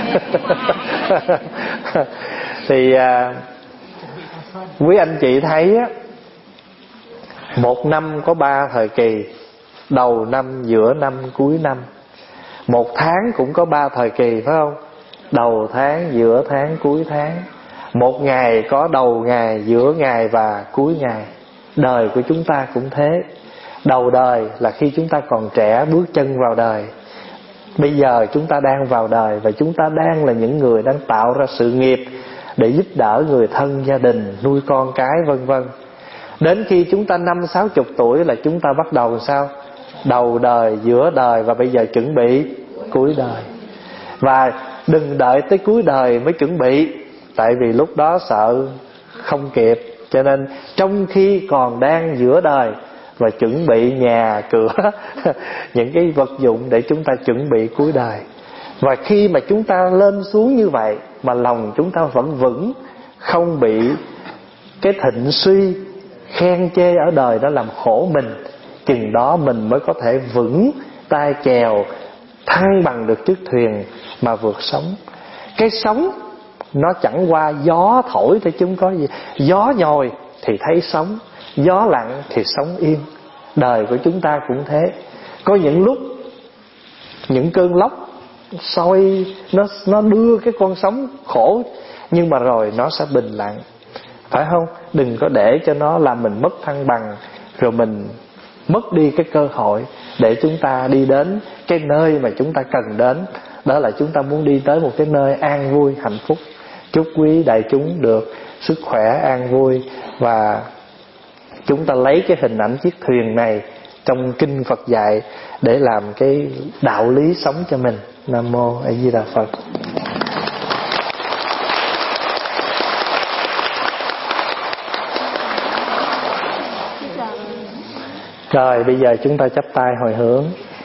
Thì quý anh chị thấy á, một năm có 3 thời kỳ: đầu năm, giữa năm, cuối năm. Một tháng cũng có 3 thời kỳ, phải không? Đầu tháng, giữa tháng, cuối tháng. Một ngày có đầu ngày, giữa ngày và cuối ngày. Đời của chúng ta cũng thế. Đầu đời là khi chúng ta còn trẻ, bước chân vào đời. Bây giờ chúng ta đang vào đời, và chúng ta đang là những người đang tạo ra sự nghiệp để giúp đỡ người thân, gia đình, nuôi con cái, vân vân. Đến khi chúng ta 50-60 tuổi là chúng ta bắt đầu sao? Đầu đời, giữa đời, và bây giờ chuẩn bị cuối đời. Và đừng đợi tới cuối đời mới chuẩn bị, tại vì lúc đó sợ không kịp. Cho nên trong khi còn đang giữa đời và chuẩn bị nhà cửa, những cái vật dụng để chúng ta chuẩn bị cuối đời. Và khi mà chúng ta lên xuống như vậy mà lòng chúng ta vẫn vững, không bị cái thịnh suy khen chê ở đời đó làm khổ mình, chừng đó mình mới có thể vững tay chèo, thăng bằng được chiếc thuyền mà vượt sóng. Cái sóng nó chẳng qua gió thổi thôi chứ không có gì. Gió nhồi thì thấy sóng, gió lặng thì sóng yên. Đời của chúng ta cũng thế. Có những lúc những cơn lốc soi, nó đưa cái con sóng khổ, nhưng mà rồi nó sẽ bình lặng, phải không? Đừng có để cho nó làm mình mất thăng bằng, rồi mình mất đi cái cơ hội để chúng ta đi đến cái nơi mà chúng ta cần đến. Đó là chúng ta muốn đi tới một cái nơi an vui, hạnh phúc. Chúc quý đại chúng được sức khỏe, an vui. Và chúng ta lấy cái hình ảnh chiếc thuyền này trong kinh Phật dạy để làm cái đạo lý sống cho mình. Nam mô A Di Đà Phật. Rồi bây giờ chúng ta chắp tay hồi hướng.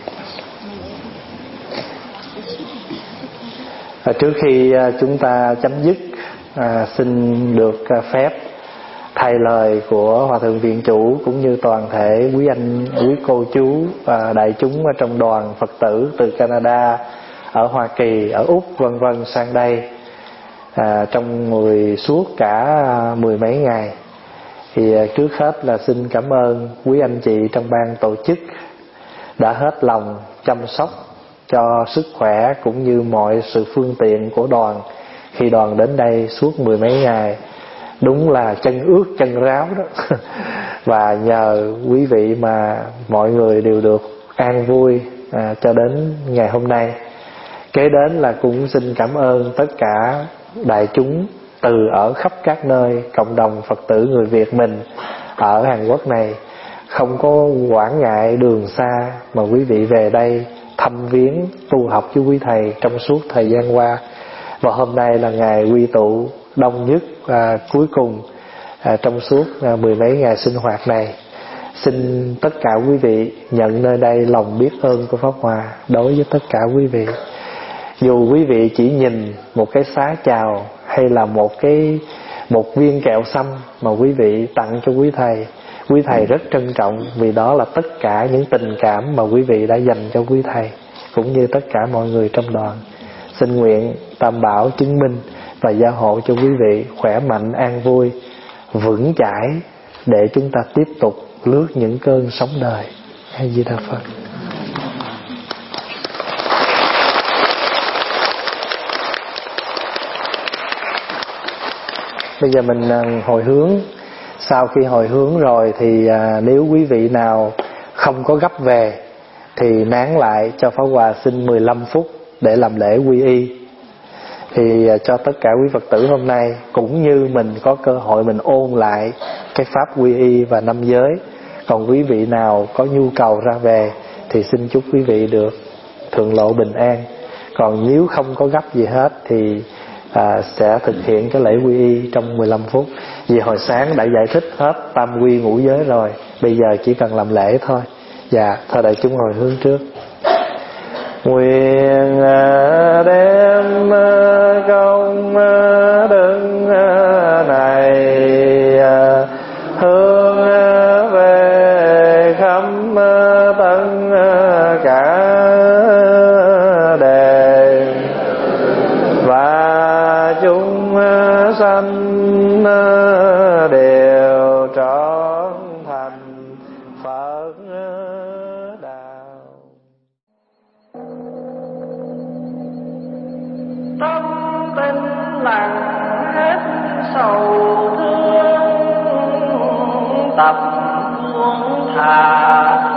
Trước khi chúng ta chấm dứt, xin được phép thay lời của Hòa Thượng Viện Chủ cũng như toàn thể quý anh, quý cô chú và đại chúng ở trong đoàn Phật tử từ Canada, ở Hoa Kỳ, ở Úc vân vân sang đây trong suốt cả 10 mấy ngày. Thì trước hết là xin cảm ơn quý anh chị trong ban tổ chức đã hết lòng chăm sóc cho sức khỏe cũng như mọi sự phương tiện của đoàn khi đoàn đến đây suốt 10 mấy ngày. Đúng là chân ướt chân ráo đó. Và nhờ quý vị mà mọi người đều được an vui cho đến ngày hôm nay. Kế đến là cũng xin cảm ơn tất cả đại chúng từ ở khắp các nơi, cộng đồng Phật tử người Việt mình ở Hàn Quốc này, không có quản ngại đường xa mà quý vị về đây thăm viếng tu học với quý thầy trong suốt thời gian qua. Và hôm nay là ngày quy tụ đông nhất và cuối cùng trong suốt 10 mấy ngày sinh hoạt này. Xin tất cả quý vị nhận nơi đây lòng biết ơn của Pháp Hòa đối với tất cả quý vị. Dù quý vị chỉ nhìn một cái xá chào hay là một viên kẹo xăm mà quý vị tặng cho quý thầy rất trân trọng, vì đó là tất cả những tình cảm mà quý vị đã dành cho quý thầy cũng như tất cả mọi người trong đoàn. Xin nguyện Tam Bảo chứng minh và gia hộ cho quý vị khỏe mạnh, an vui, vững chãi để chúng ta tiếp tục lướt những cơn sóng đời. A Di Đà Phật. Bây giờ mình hồi hướng. Sau khi hồi hướng rồi thì nếu quý vị nào không có gấp về thì nán lại cho Pháp Hòa xin 15 phút để làm lễ quy y. Thì cho tất cả quý Phật tử hôm nay cũng như mình có cơ hội mình ôn lại cái pháp quy y và năm giới. Còn quý vị nào có nhu cầu ra về thì xin chúc quý vị được thượng lộ bình an. Còn nếu không có gấp gì hết thì sẽ thực hiện cái lễ quy y trong 15 phút. Vì hồi sáng đã giải thích hết tam quy ngũ giới rồi, bây giờ chỉ cần làm lễ thôi. Dạ, thôi đại chúng hồi hướng trước. Nguyện đem công đức này hướng về khắp tất cả đề và chúng sanh đều trọn thành Phật đạo. Tâm tinh lặng hết sầu thương, tập buông thả